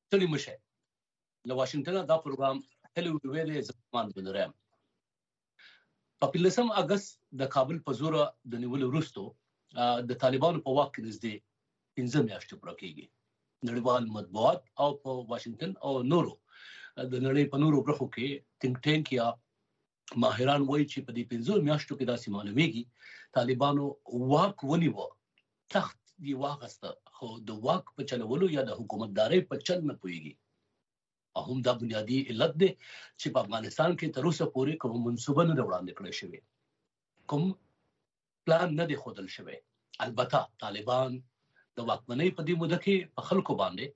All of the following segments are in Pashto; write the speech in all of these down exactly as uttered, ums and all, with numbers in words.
ستړي مشه له واشنگټن دا پروګرام هلو ویلې زمان بنرم په پنځم اگست د کابل په زور د نیول وروستو د طالبانو په واک کې نږدې پنځه میاشتې پوره کېږي. نړیوال مطبوعات او په واشنگټن او نورو د نړۍ په نورو برخو کې تینک ټینک یا ماهران وایي چې په دې پنځو میاشتو کې داسې معلومیږي طالبانو واک ونیوه، تخت دی واغسته، خو د واک په چلولو یا د حکومتدارۍ په چل نه پوهیږي. او هم دا بنیادی علت دی چې په افغانستان کې تر اوسه پورې کوم منصوبه نه وړاندې کړې شوې، کوم پلان نه دی ښودل شوی. البته طالبان د واکمنۍ په دې موده کې په خلکو باندې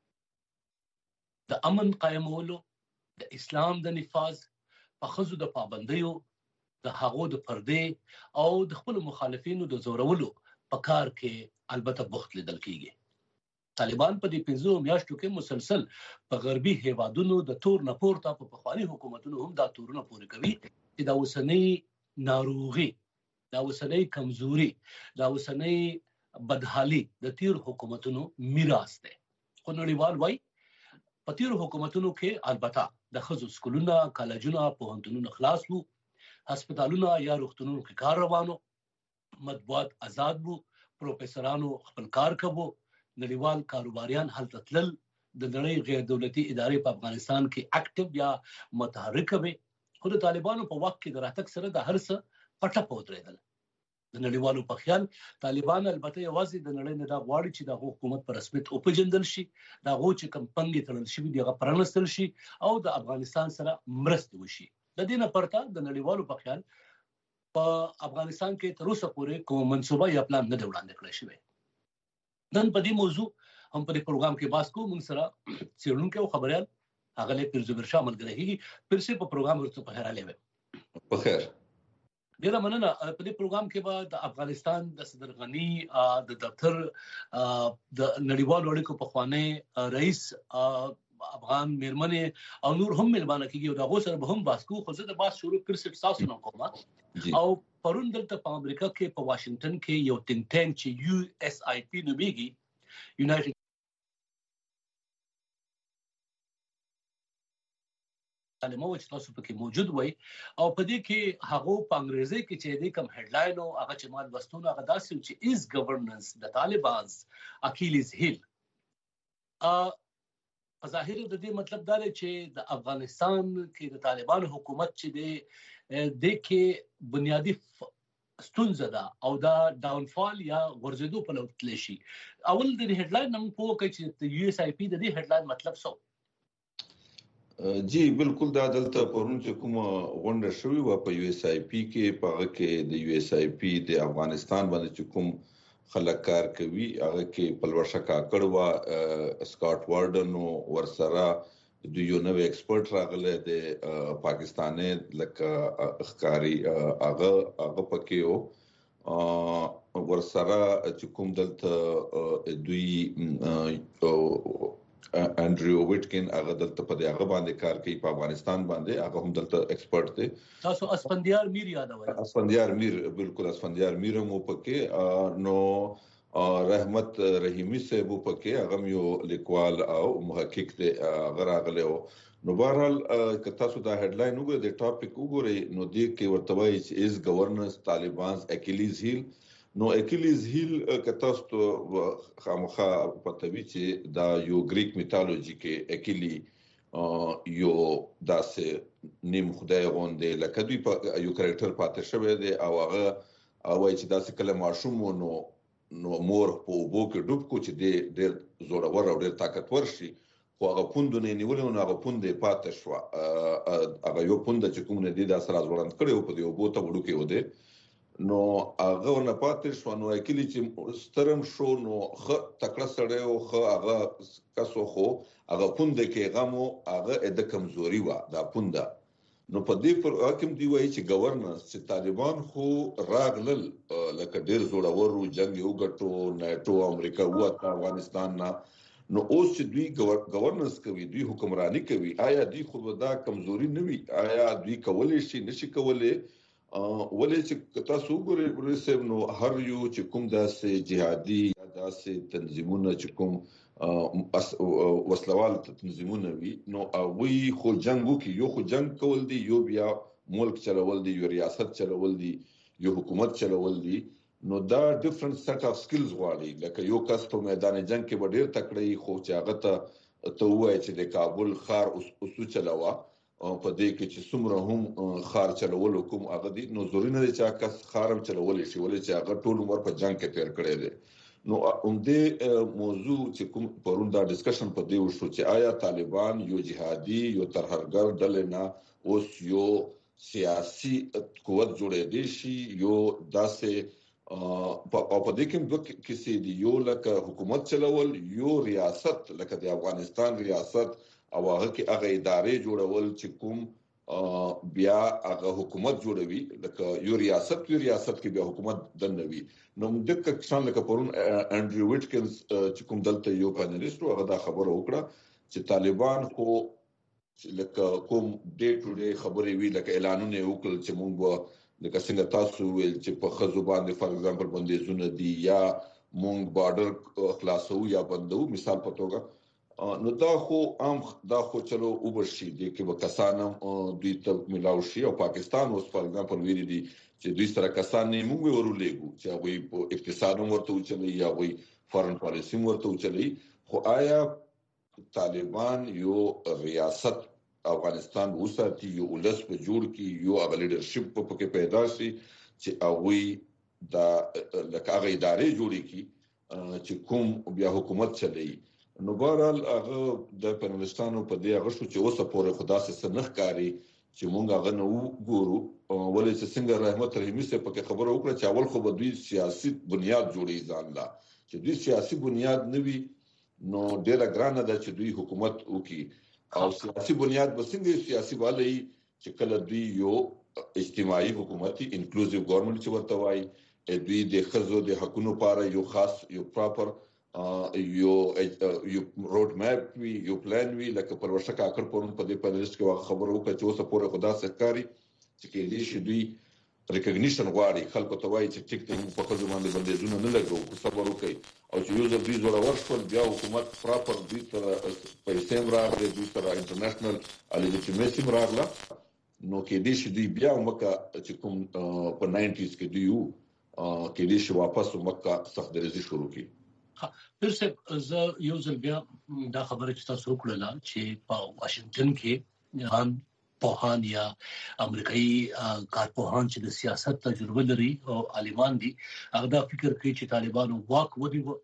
د امن قائمولو، د اسلام د نفاذ، په ښځو د پابندیو، د هغو د پردې او د خپل مخالفینو د زورولو په کار کې البته بوخت لیدل کیږي. طالبان په دې پنځو میاشتو کې مسلسل په غربي هیوادونو د تور نه پورته په پخواني حکومتونو هم دا تورونه پورې کوي چې دا اوسنۍ ناروغي، دا اوسنۍ کمزوري، دا اوسنۍ بدحالي د تیر حکومتونو میراث دی. خو نړیوال وایي په تیر حکومتونو کې البته د ښځو سکولونه، کالجونه، پوهنتونونه خلاص وو، هسپتالونه یا روغتونونو کې کار روانو، مطبوعات آزاد وو، پروفیسورانو خپل کار کوو، نړیوال کاروباریان هلته تلل، د نړۍ غیر دولتي ادارې په افغانستان کې اکټیو یا متحرکه وي. خو د طالبانو په واک کې د راتګ سره د هر څه پټه پودرېدل. د نړیوالو په خیال طالبان البته یوازې د نړۍ نه دا غواړي چې د حکومت په رسمیت وپېژندل شي، د هغو چې کوم پنګې تړل شوي دي هغه پرانستل شي او د افغانستان سره مرستې وشي. د دې نه پرته د نړیوالو په خیال په افغانستان کې تر اوسه پورې کوم منصوبه یا پلان نه دی وړاندې کړی شوی. نن په دې موضوع هم په دې پروګرام کې بحث کوو. موږ سره څېړونکی او خبریال ښاغلی پیرزبیر شاه ملګری کېږي. پیر صاحب په پروګرام ورته په خیر راغلی. په خیر. ډیره مننه. په دې پروګرام کې به د افغانستان د صدر غني د دفتر د نړیوالو اړیکو پخوانی رئیس افغان میرمنې او نور هم ملمانه کېږي او د هغو سره به هم بحث کوو. خو زه د بحث شروع پیر صاحب ستاسو نه کوم. او پرون دلته په امریکا کې په واشنگټن کې یو تینک ټینک چې یو اس آی پی نومیږي، یونایټډ عالمو چې تاسو پکې موجود وای او په دې کې هغه په انګریزي کې چې دې کوم هډلاین او هغه چې مال وستونه هغه داسې چې از گورننس د طالبانز اکیلیز هیل. ا ظاهر د دې مطلب دا دی چې د افغانستان کې د طالبان حکومت چې دی د کې بنیادی ستونزه ده او دا ډاون فال یا غورځېدو په لور تللی شي. اول د دې هډلاین هم پوه کړئ چې یو اس آی پی د دې هډلاین مطلب څه. جی بالکل. دا دلته پرون چې کومه غونډه شوې وه په یو اس آی پی کې، په هغه کې د یو اس آی پی د افغانستان باندې چې کوم خلک کار کوي هغه کې پلوشه کاکړ وه، سکاټ وارډن ورسره د یو نوی ایکسپرټ راغلی د پاکستاني لکه ښکاري هغه هغه پکې و، ورسره چې کوم دلته دوی انډریو ویټکن هغه دلته په دې هغه باندې کار کوي په افغانستان باندې، هغه هم دلته ایکسپرټ دی. تاسو اسفندیار میر یادوي؟ اسفندیار میر، بالکل اسفندیار میر مو پکې. نو رحمت رحیمی صاحب پکې، هغه یو لیکوال او محقق دی، هغه راغلی و. نو بهرحال که تاسو دا هډلاین وګورئ، د ټاپک وګورئ، نو دې کې ورته وایي چې از گورننس طالبانز اکیلیز هیل. نو اکیلیز هیل که تاسو ته خامخا پته وي چې دا یو ګریک میتالوجي کې اکیلی یو داسې نیم خدای غوندې لکه دوی په یو کرکټر پاتې شوی دی او هغه وایي چې داسې کله ماشوم و نو نو مور په اوبو کې ډوب کو چې دی ډېر زورور او ډېر طاقتور شي، خو هغه پوندونه یې نیولې نو هغه پونده یې پاتې شوه. هغه یو پونده چې کوم نه دی داسې راځوړند کړی و په دې اوبو ته وړوکی و دی، نو هغه ورنه پاتې شوه. نو اکیلي چې سترم شو نو ښه تکړه سړی و، ښه هغه کس و، خو هغه پونده کې غم و، هغه د کمزوري وه دا پونده. نو په دې پر حاکم دی وایي چې گورننس چې طالبان خو راغلل لکه ډېر زړور و، جنګ یې وګټو، نیټو امریکا ووته افغانستان نه، نو اوس چې دوی گورننس کوي، دوی حکمرانی کوي، آیا دوی خو دا کمزوري نه وي؟ آیا دوی کولی شي نشي کولی؟ ولې چې تاسو وګورئ ورسېب نو هر یو چې کوم داسې جهادي یا داسې تنظیمونه چې کوم وسلوال تنظیمونه وي نو هغوی خو جنګ وکړي یو خو جنګ کول دي یو بیا ملک چلول دي یو ریاست چلول دي یو حکومت چلول دي نو دا ډیفرنٹ سیټ اف سکلز غواړي لکه یو کس په میدان جنگ کې به ډیر تکړه خو چې هغه ته ته وایي چې د کابل ښار اوسو چلاوه په دې کې چې څومره هم ښار چلول کوم هغه دي نو ضروري نه دی چې کس ښارم چلول شي ولې چې هغه ټول عمر په جنگ کې تیر کړی دی نو اومدې موضوع چې کوم پرون دا ډسکشن په دی وشو چې آیا طالبان یو جهادي یو ترهګر ډلې نه اوس یو سیاسي قوت جوړې دي شي یو داسې په په دې کې دوه کیسې دي یو لکه حکومت چلول یو ریاست لکه د افغانستان ریاست او هغه کې هغه ادارې جوړول چې کوم بیا هغه حکومت جوړوي لکه یو ریاست یو ریاست کې بیا حکومت دنوي نو د کښان لکه پرون انډریو ویټکنز چې کوم دلته یو پینلیسټ هغه دا خبره وکړه چې طالبان خو لکه کوم ډے ټو ډے خبرې وی لکه اعلانونه وکړل چې موږ لکه څنګه تاسو ویل چې په خزو باندې فار ایگزامپل بندیزونه دي یا موږ بارډر خلاصو یا بندو مثال په توګه نو دا خو عام دا خو چلو وبشي دي کې وکسانم دوی ته ملاو شي او پاکستان اوس فار ایگزامپل ویلي دي چې دوی سره کسان نه موږ ورولېګو چې هغه په اقتصاد ورته وچلي یا وي فارن پالیسی ورته وچلي خو آیا طالبان یو ریاست افغانستان وساتي یو ولس په جوړ کی یو هغه لیډرشپ په کې پیدا شي چې هغه دا لکه هغه ادارې جوړي کی چې کوم بیا حکومت چلي نو بهرحال هغه د پنلستانو په دې هغه شو چې اوسه پورې خدا سره نخ کاری چې مونږ هغه نو ګورو ولې چې څنګه رحمت رحیمی سره په خبره وکړه چې اول خو به دوی سیاسي بنیاد جوړي ځان لا چې دوی سیاسي بنیاد نوي نو ډیره ګرانه ده چې دوی حکومت وکړي او سیاسي بنیاد به څنګه سیاسي والي چې کله دوی یو اجتماعي حکومتي انکلوزیو ګورنمنت چې ورته وایي دوی د خزو د حقونو لپاره یو خاص یو پراپر یو یو روډ میپ وی یو پلان وی لکه پر ورشه کاکړ پرون په دې پنلست کې خبرو وکړه چې اوسه پورې خدا سرکاري چې کې دې شي دوی ریکګنیشن غواړي خلکو ته وایي چې ټیک ته په خزو باندې بندیزونه نه لګو خو صبر وکړي او چې یو ځل دوی زوړ ورشول بیا حکومت پراپر دوی سره پیسې راغلي دوی سره انټرنیشنل الیجیټیمیسي راغله نو کې دې شي دوی بیا مکه چې کوم په ناینټیز کې دوی کې دې شي واپس مکه سخت درزي شروع کړي پیر صاحب زه یو ځل بیا دا خبره چې تاسو وکړله چې په واشنگټن کې هم پوهان یا امریکایي کارپوهان چې د سیاست تجربه لري او عالمان دي هغه دا فکر کوي چې طالبانو واک ونیو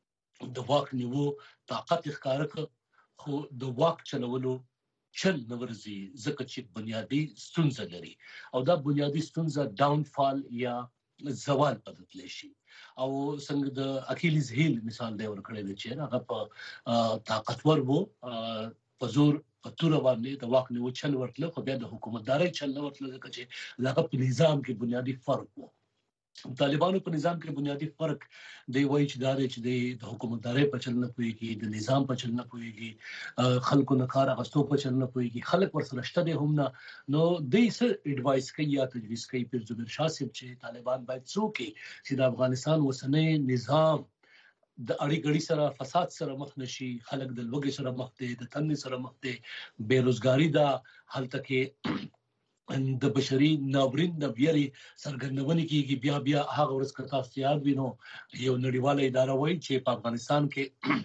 د واک نیو طاقت ښکار خو د واک چلولو چل نورزي ځکه چې بنیادی ستونزه لري او دا بنیادی ستونزه ډاون فال یا زوال بدل شي او څنګه د اکیلیز هیل مثال دی ورکړی دی چې هغه په طاقتور وو په زور په تور باندې د واک نیو چل ورتله خو بیا د حکومتداري چل نه ورتله ځکه چې هغه په نظام کې بنیادی فرق وو طالبانو په نظام کې بنیادی فرق دی وایي چې دا چې د حکومتداري په چل نه پويږي د نظام په چل نه پويږي خلکو نه کار غستو په چل نه پويږي خلک ورسره شته دي هم نه نو د څه اډوایس کوي یا تجویز کوي پیر زبیر شاه صاحب چې طالبان باید څوک چې د افغانستان وسنۍ نظام د اړې غړي سره فساد سره مخ نشي خلک د لوګي سره مخ دي د تن سره مخ دي بیروزګاری دا حالت کې د بشري ناورین د بیري سرګرنونې کېږي بیا بیا هغه ورځ کتا سیاد وینو یو نړیواله اداره وایي چې په افغانستان کې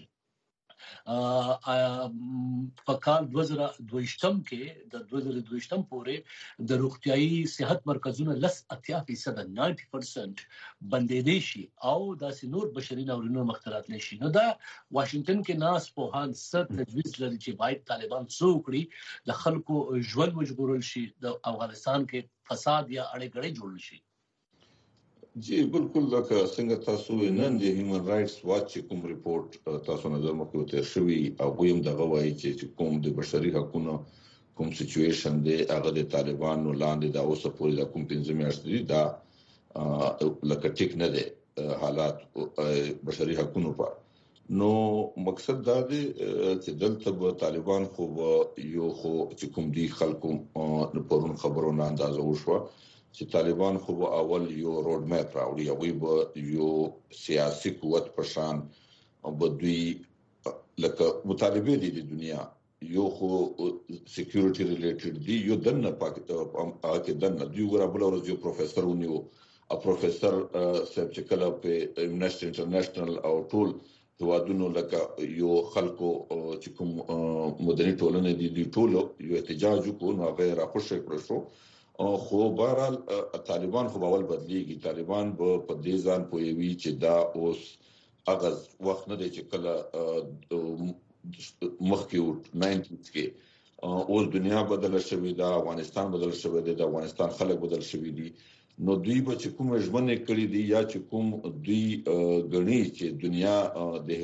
په کال دوه زره دوه کې د دوه زره دوه پورې د روغتيایي صحت مرکزونه لس اتیا فیصد نود پرسنټ بندې دي شي او د سنور بشري ناورینونو مختلط نشي نو دا واشنگټن کې ناس په هان ست تجویز لري چې باید طالبان څوکړي د خلکو ژوند مجبورول شي د افغانستان کې فساد یا اړې غړې جوړ شي جی بالکل لکه څنګه تاسو نن د هیومن رائټس واچ کوم ریپورت تاسو نظر مکو ته شوی او هم دغه وایي چې کوم د بشري حقوقو کوم سچويشن دی هغه د طالبانو لاندې دا اوسه پورې د کوم پنځه میاشتې دا لکه ټیک نه دی حالات بشري حقوقو په نو مقصد دا دی چې دلته طالبان خو یو خو چې کوم دی خلکو په پرون خبرونه اندازه وشو چې طالبان خو اول یو روډ میپ راوړي او به یو سیاسي قوت په شان او به دوی لکه مطالبه دي د دنیا یو خو سکیورټي ریلیټډ دی یو دنه پاکستان کې دنه دی ګور بل ورځ یو پروفیسور ونیو ا پروفیسور صاحب چې کله په امنیسټي انټرنیشنل او ټول هوادونو لکه یو خلکو چې کوم مدني ټولنه دي دی ټول یو احتجاج وکړو نو غیر خوشی کړو شو خو بهرحال طالبان خو باول بدلیږي طالبان په دې ځان پوي چې دا اوس اغاز وخت نه دی چې کله مخکې ناینټیز کې اوس دنیا بدل شوې ده افغانستان بدل شوی دی د افغانستان خلک بدل شوی دي نو دوی به چې کوم ژمنې کړې دي یا چې کوم دوی غني چې دنیا د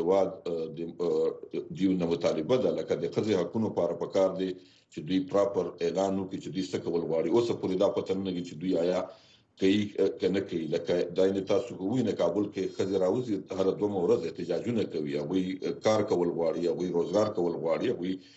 هواد د دیو نو مطالبه ده لکه د قضیه حقوقو لپاره پکار دي چې دوی پراپر اعلان وکړي چې دوی څه کول غواړي اوس پورې دا پته نه لګي چې دوی آیا کوي کنه کوي لکه داینه تاسو کوی نه کابل کې خزر راوځي هر دوه ورځې احتجاجونه کوي او کار کول غواړي او روزګار کول غواړي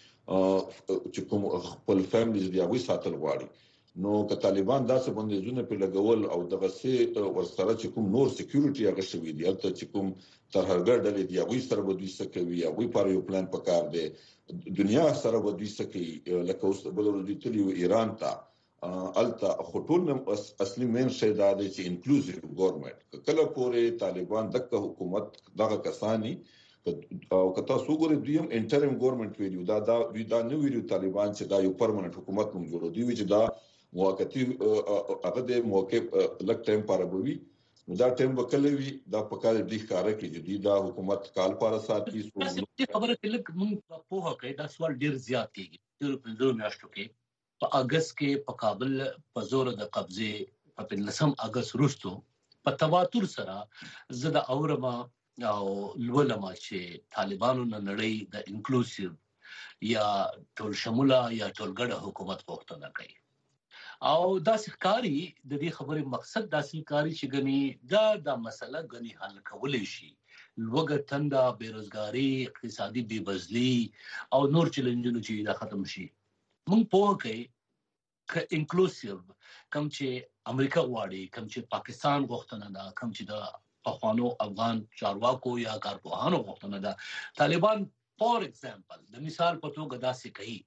او چې کوم خپل فیملیز دی او ساتل غواړي نو که طالبان داسې بندیزونه په لګول او دغه سي ورسره چې کوم نور سکیورټي هغه شوی دی البته چې کوم ترهګر ډلې دی او سره به دوی څه کوي او په یو پلان پکار دی دنیا سره به دوی څه کوي لکه اوس بل ورځ تلیو ایران ته التا خطون اصلي مین شي دا دی چې انکلوزیو ګورنمنت کله پورې طالبان دغه حکومت دغه کسانی او کته سوګوري دویم انټریم ګورنمنت ویډیو دا دا دا نو ویډیو طالبان چې دا یو پرمننت حکومت مونږ جوړو دی چې دا موقتی هغه د موقع لک ټایم پاره بوي دا ټایم وکړوي دا په کال د ښکارا کې جدي دا حکومت کال پاره ساتي خبره کله مونږ په هغه کې دا سوال ډیر زیات کیږي تر پنځه میاشتو کې په اگست کې په کابل په زور د قبضه په پنځم اگست وروسته په تواتر سره زده اورما او لولما چې طالبانو نه نړۍ د انکلوسیو یا ټول شموله یا ټولګړه حکومت غوښتنه کوي او دا ښکاری د دې خبرې مقصد دا ښکاری چې غني دا د مسله غني حل کولای شي لوګه تنده بیروزګاری اقتصادي بېوزلي او نور چیلنجونه چې دا ختم شي مونږ په کې ک انکلوسیو کوم چې امریکا واړي کوم چې پاکستان غوښتنه ده کوم چې د افغانو افغان چارواکو یا کارپوهانو غوښتنه ده طالبان فور ایگزامپل د مثال په توګه داسې کوي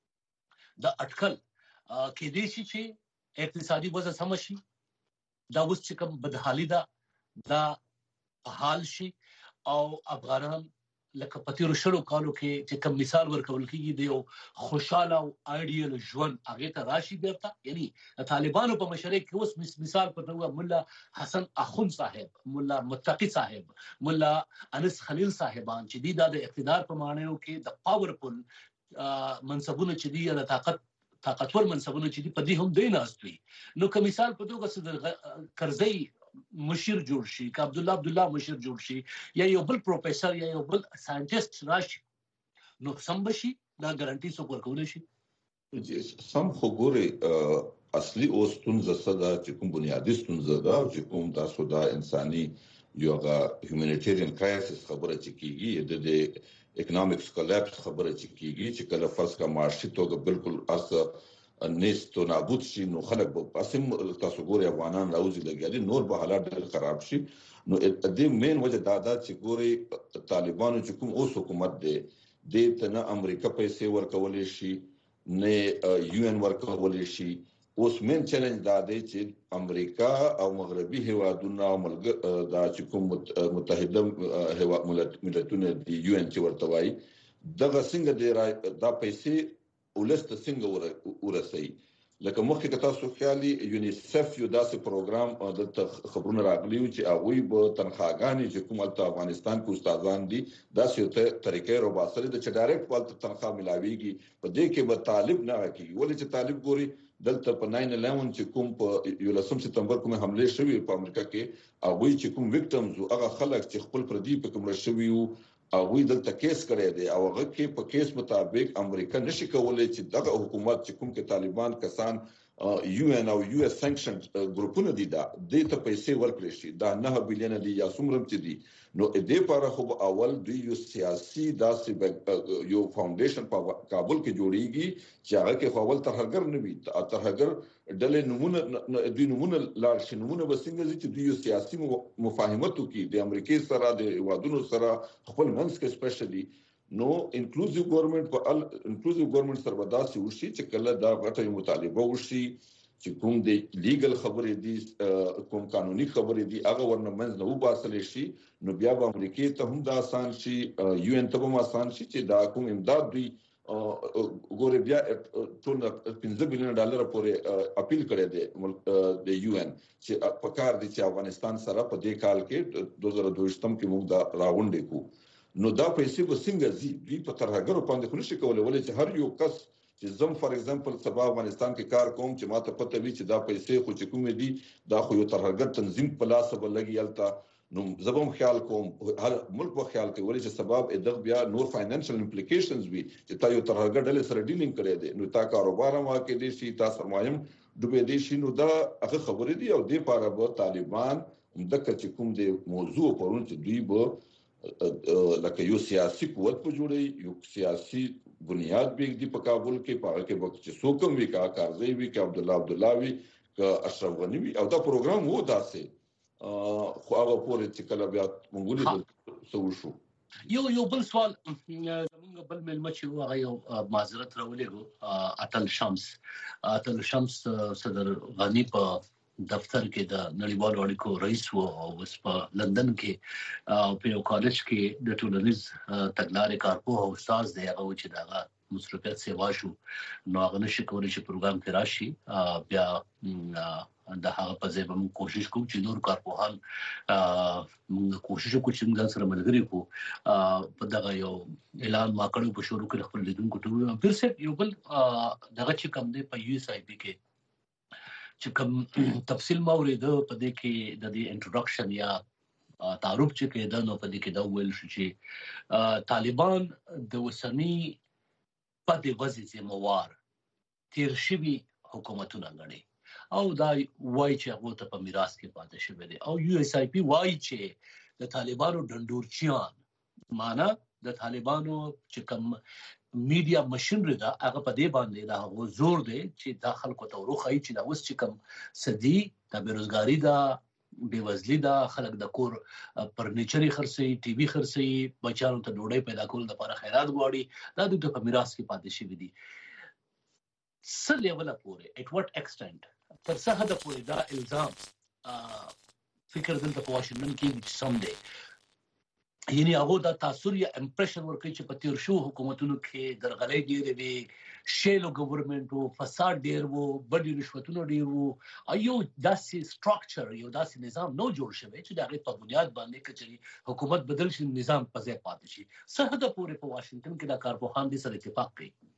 د اٹکل کې دې شي چې اقتصادي وضع سم شي دا اوس چې کوم بدحالي ده دا حال شي او افغانان لکه پتیرو شلو کالو کې چې کوم مثال ورکول کېږي د یو خوشاله او ایډیل ژوند هغه ته راشي بیرته یعنی طالبانو په مشرۍ کې اوس مثال په توګه مولا حسن اخون صاحب مولا متقی صاحب مولا انس خلیل صاحبان چې د اقتدار په معنیو کې د پاورفل منصبونه چې دی د طاقت طاقتور منصبونه چې دی په دې هم دی ناستوي نو که مثال په توګه صدر کرزی مشیر جوړ شي ک عبد الله عبد الله مشیر جوړ شي یا یو بل پروفیسور یا یو بل ساينټیست راشي نو سم بشي دا ګارانټي څوک ورکول شي سم خو ګوري اصلي اوستونزه صدا چې کوم بنیادی ستونزه ده چې کوم تاسو دا انساني یوغه هیومانیټیرین کرایسس خبره چې کیږي د اکونومیکس کولاپس خبره چې کیږي چې کله فرض کا معاشي توګه بالکل اس نيستو نابود شي نو خلک به قسم تاسو ګوري افغانان راوځي لګیالي نور به حالات ډېر خراب شي نو د دې مین وجه دا ده چې ګوري طالبانو چې کوم اوس حکومت دی د ته نه امریکا پیسې ورکولې شي نه یو ان ورکولې شي اوس مین چیلنج دا دی چې امریکا او مغربي هیوادونه ملګر دا چې کوم متحده هیواد ملتونه دی یو ان چې ورته وایي دغه څنګه دی دا پیسې ولست څنګه ورسي لکه مخکې که تاسو خیالي یونیسف یو داسې پروګرام د خبرونه راغلی چې هغه به تنخواګانې چې کوم د افغانستان کې استادان دي داسې یو طریقې رو باسري د چې ډایرکټ پالت تنخواه ملاويږي په دې کې به طالب نه راکي ولې چې طالب ګوري دلته په ناین الیون چې کوم په یولسم سپتمبر کوم حمله شوې په امریکا کې هغه چې کوم وکټمز هغه خلک چې خپل پردي په کوم شوی وو هغه دلته کیس کړی دی او هغه کې په کیس مطابق امریکا نشي کولای چې دغه حکومت چې کوم کې طالبان کسان یو ان او یو اس سانکشن ګروپونه دي دا د ته پیسې ورکړي شي دا نه بلین دي یا څومره چې دي نو دې لپاره خو اول دوی یو سیاسي داسې یو فاونډیشن په کابل کې جوړیږي چې هغه کې خو اول ترهګر نه وي ترهګر ډلې نمونه دوی نمونه لار شي نمونه بسنګ چې دوی یو سیاسي مفاهمتو کې د امریکای سره د وادونو سره خپل منځ کې سپیشلی نو انکلوزیو ګورنمنت په ال انکلوزیو ګورنمنت سره بداسي وشي چې کله دا غټه مطالبه وشي چې کوم د لیګل خبرې دي کوم قانوني خبرې دي هغه ورنه منځ نه وباسل شي نو بیا به امریکای ته هم دا آسان شي یو ان ته هم آسان شي چې دا کوم امداد دوی ګورې بیا ټول پنځه بلین ډالر پورې اپیل کړی دی د یو ان چې په کار دي چې افغانستان سره په دې کال کې دوه زره دوه کې موږ دا راغونډې کو نو دا پیسې به څنګه ځي دوی په ترهګرو باندې خو نشي کولی ولې چې هر یو کس چې زم فار ایگزامپل سبا افغانستان کې کار کوم چې ماته پته وي چې دا پیسې خو چې کومې دي دا خو یو ترهګر تنظیم په لاس به لګي هلته نو زبم خیال کوم هر ملک په خیال کوي ولې چې سبب ادغ بیا نور فاینانشل امپلیکیشنز وي چې تا یو ترهګر ډلې سره ډیلینګ کړی دی نو تا کاروبار هم واکې دي شي تا سرمایم ډوبې دي شي نو دا هغه خبرې دي او دې لپاره به طالبان همدغه چې کوم دی موضوع پرون چې دوی به لکه یو سیاسي قوت په جوړي یو سیاسي بنیاد به دی په کابل کې په هغه کې وخت چې څوکم وی کا کارزی وی کا عبد الله عبد الله وی کا اشرف غنی وی او دا پروګرام وو داسې خو هغه پورې چې کله بیا مونږ سو شو یو یو بل سوال زمونږ بل ملمه چې هغه یو معذرت راولېګو اتل شمس اتل شمس صدر غنی په دفتر کې د نړیوالو اړیکو رئیس وو او اوس په لندن کې په یو کالج کې د ټولنیز تګلارې کارپوه او استاد دی هغه چې دغه مصروفیت سیوا شو نو هغه نشي کولی چې پروګرام کې راشي بیا د هغه په ځای به موږ کوشش کوو چې نور کارپوهان موږ کوشش وکړو چې موږ سره ملګري کوو په دغه یو اعلان ما کړو په شروع کې خپل لیدونکو ته پیر سه یو بل دغه چې کوم دی په یو اس آی پی کې چې کوم تفصیل ما ورېده په دې کې د دې انټروډکشن یا تعارف چې کېده نو په دې کې دا ویل شو چې طالبان د وسنی پدې وځي ذمہوار تیر شوي حکومتونه غړي او دا وایي چې هغه ته په میراث کې پاتې شوی دی او یو اس آی پی وایي چې د طالبانو ډنډورچیان معنا د طالبانو چې کوم میډیا مشنری دا هغه په دې باندې دا هغه زور دی چې دا خلکو ته وروخی چې دا اوس چې کوم سدي د بیروزګاری دا بیوزلی دا خلک د کور فرنیچر خرڅي ټي وي خرڅي بچانو ته ډوډۍ پیدا کول لپاره خیرات غواړي دا د په میراث کې پاتې شوی دي څه لیول پورې اټ وات ایکسټنټ تر څه حد پورې دا الزام فکر دلته په واشنگټن کې سم دی یعنی هغه دا تاثیر یا امپریشن ورکړي چې په تیر شو حکومتونو کې درغلۍ ډېرې وي شیلو ګورنمنت او فساد ډېر وو بډې رشوتونه ډېر وو ایو داسې سټراکچر یو داسې نظام نو جوړ شوی چې د هغې په بنیاد باندې کچري حکومت بدل شي نظام په ځای پاتې شي څه حده پورې په واشنگټن کې دا کارپوهان دې سره اتفاق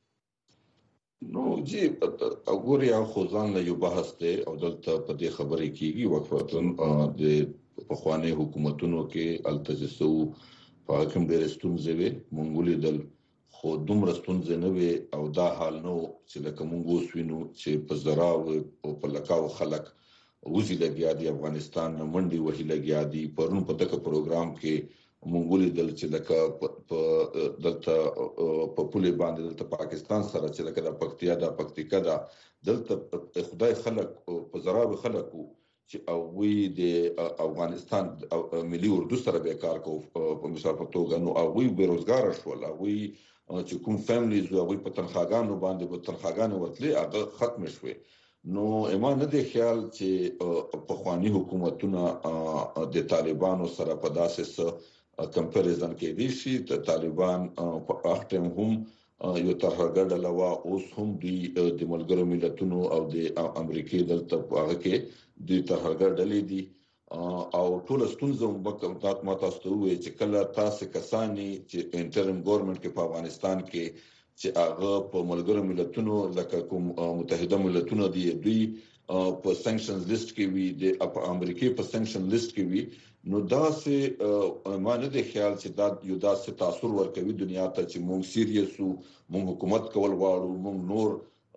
کوي نو جی وګورئ خو ځان له یو بحث دی او دلته په دې خبرې کېږي وقفتن د پخوانی حکومتونو کې التجسو په کوم ډېر ستونزې وي مونږ لیدل خو دومره ستونزې نه وي او دا حال نو چې لکه مونږ اوس وینو چې په زراو او په لکاو خلک وزي لګیا دي افغانستان منډي وهي لګیا دي پرون په دغه پروګرام کې مونږ لیدل چې لکه په دلته په پولي باندې دلته پاکستان سره چې لکه د پکتیا د پکتیکا دا دلته خدای خلک په زراو خلکو چې او وی د افغانستان ملي اردو سره به کار کوو په مثال په توګه نو او وی بیروزګار شول او وی چې کوم فیملیز او وی په تنخواګانو باندې په تنخواګانو ورتلې هغه ختم شوه نو ایمان نه دی خیال چې په خواني حکومتونه د طالبانو سره په داسې کمپیریزن کې دي شي ته طالبان په اختم هم یو ترهګر ډلوا اوس هم دی د ملګرو ملتونو او د امریکای دلته هغه کې د ترهګر ډلې دي او ټول ستونزې مبکمات متاسطو وي چې کله تاسو کسانی چې انټرم ګورنمنت کې په افغانستان کې چې هغه په ملګرو ملتونو لکه کوم متحده ملتونو دی دوی په سانکشنز لیست کې وي د امریکای په سانکشن لیست کې وي نو دا سه معنی د خیال چې دا یو داسې تاثیر ورکوي دنیا ته چې مونږ سیریس وو مونږ حکومت کول غواړو مونږ نور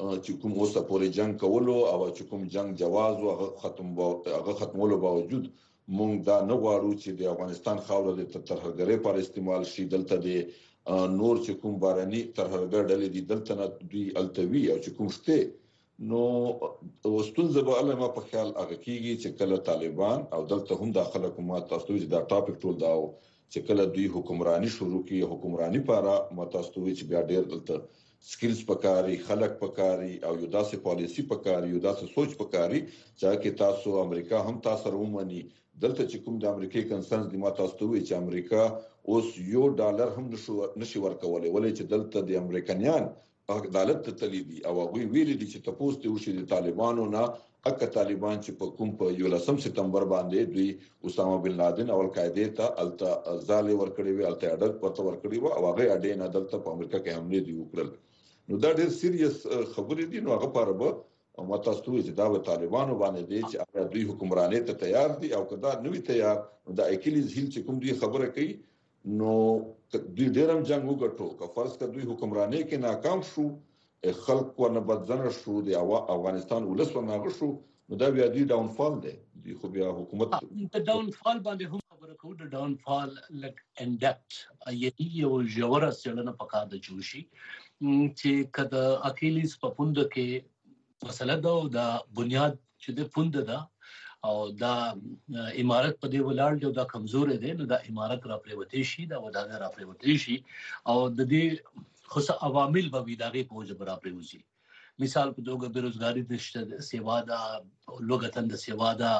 چې کوم اوسه پورې جنگ کولو او چې کوم جنگ جواز او هغه ختم هغه ختمولو باوجود مونږ دا نه غواړو چې د افغانستان خاوره د ترهګرۍ پر استعمال شي. دلته د نور چې کوم باراني ترهګر ډلې دي دلته نه دوی التوي او چې کوم شته نو وستونزه به الله ما په خیال هغه کیږي چې کله طالبان او دلته هم داخله حکومت تاسو چې دا ټاپک ټول دا چې کله دوی حکمرانی شروع کړي حکمرانی لپاره متاسو چې بیا ډېر دلته سکلز پکاري خلک پکاري او یو داسې پالیسی پکاري یو داسې سوچ پکاري چې کې تاسو امریکا هم تاسو رومني دلته چې کوم د امریکای کنسرنز د ما تاسو ته چې امریکا اوس یو ډالر هم نشي ورکولای ولې چې دلته د امریکایان عدالت ته تلیدي او هغه ویلي دي چې تاسو ته وشي د طالبانو نه اکه طالبان چې په کوم په یولسم سپتمبر باندې دوی اسامه بن لادن او القاعده ته التا ځاله ورکړي وي التا اډر پته ورکړي وو او هغه اډې نه دلته په امریکا کې حمله دی وکړل نو دا ډېر سیریس خبرې دي نو هغه لپاره به متاسو چې دا و طالبانو باندې دي چې هغه دوی حکمرانۍ ته تیار دي او کدا نوې تیار نو دا اکیلیز هیل چې کوم دوی خبره کوي نو دوی ډېرم جنگ وګټو که فرض کړه دوی حکمرانۍ کې ناکام شو خلک ورنه بدزنه شو د افغانستان ولس ورنه شو نو دا بیا دوی ډاون فال دی دوی خو بیا حکومت د ډاون فال باندې هم خبره کوو د ډاون فال لک ان ډیپت یی یو ژوره څېړنه پکار د جوشي چې کله اکیلیز په پوند کې مسله دا د بنیاد چې د پوند ده او دا امارت په دې ولاړ دی دا کمزور دی نو دا امارت را پریوتی شي دا ودانه را پریوتی شي او د دې خو عوامل به وي دغه په وجه را پریوزي مثال په توګه بیروزګاری د سیوا دا لوګتن د سیوا دا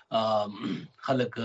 خلک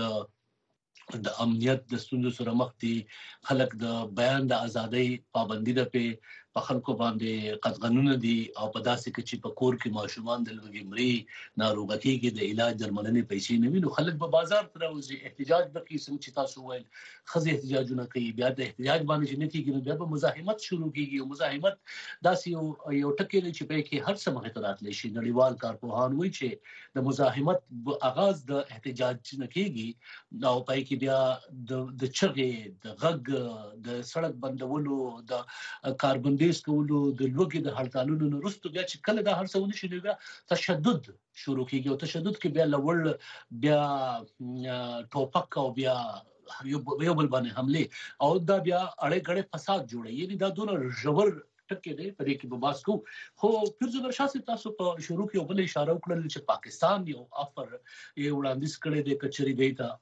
د امنیت د ستونزو سره مخ دي خلک د بیان د ازادۍ پابندي ده په خلکو باندې قطغنونه دي او په داسې کې چې په کور کې ماشومان د لوګي مري ناروغه کېږي د علاج درملنې پیسې نه وي نو خلک به بازار ته راوځي احتجاج وکړي څنګه چې تاسو وایي خزي احتجاجونه کوي بیا د احتجاج باندې چې نه کېږي نو بیا به مزاحمت شروع کېږي او مزاحمت داسې یو یو ټکی دی چې په کې هر څه مخې ته راتلی شي نړیوال کارپوهان وایي چې د مزاحمت آغاز د احتجاج نه کېږي او په کې بیا د د چغې د غږ د سړک بندولو د کاربن دیس کولو د لوګي د هړتالونو وروسته بیا چې کله دا هر څه ونشي نو بیا تشدد شروع کیږي او تشدد کې بیا لوړ بیا ټوپک او بیا یو بل باندې حمله او دا بیا اړې غړې فساد جوړي یعنی دا دونه ژور ټکي دی په دې کې به باسکو خو پیرزو شاسي تاسو په شروع کې بل اشاره وکړل چې پاکستان یو افر یو وړاندیز کړی دی کچري دی تا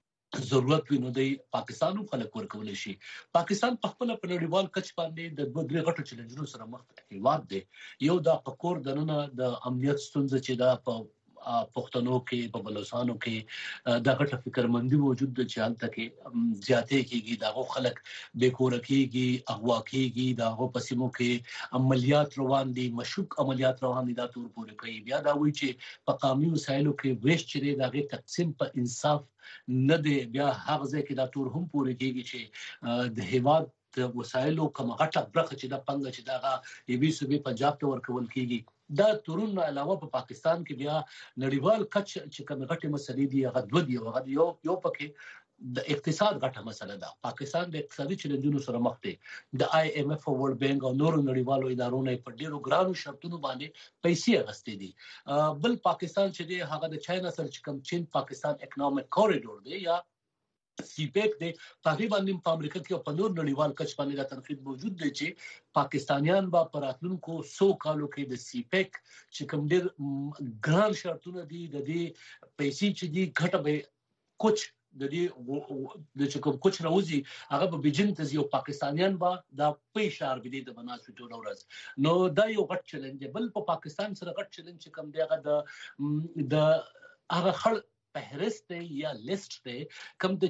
ضرورت وینو دی پاکستانو خلک ورکول شي پاکستان په خپل په نړیوال کچ باندې د دوه درې غټو چیلنجونو سره مخ هیواد دی یو دا پکور دنه د امنیت ستونزې چې دا په پښتنو کې په بلوچستانو کې دا غټه فکرمندي موجود د چال تکي زیاتې کېږي دا خلک بیکور کېږي اغوا کېږي دا پسمو کې عملیات روان دي مشکوک عملیات روان دي دا تور پورې کوي بیا دا وایي چې په قومي وسایلو کې ویش چره دا غي تقسیم په انصاف نه دی بیا هغه ځکه دا تور هم پورې کېږي چې د هیواد د وسایلو کوم غټه برخه چې د پنګ چې دا ای بي صوبې پنجاب ته ورکول کېږي دا تورون علاوه په پاکستان کې بیا نړیوال کچ چې کوم غټه مسلې دي هغه دوه دي هغه یو یو پکې د اقتصاد غټه مسله ده پاکستان د اقتصادي چیلنجونو سره مخ دی د آی ایم اف او ورلد بانک او نورو نړیوالو ادارو نه په ډیرو ګرانو شرطونو باندې پیسې اغستې دي بل پاکستان چې دی هغه د چاینا سره چې کوم چین پاکستان اکونومیک کوریډور دی یا سی پیک دی تقریبا نیم په امریکا کې په نور نړیوال کچ باندې د تنقید موجود دی چې پاکستانیان با پراتلونکو سو کالو کې د سی پیک چې کوم ډیر ګران شرطونه دي د دې پیسې چې دي غټه به کوچ د دې د چې کوم کوچ راوځي هغه په بیجینګ ته یو پاکستانیان با د پیشار بده د بناسو ټول ورځ نو دا یو غټ چیلنج دی بل په پاکستان سره غټ چیلنج کوم دی هغه د د هغه خړ فهرست یا لیست دی کوم د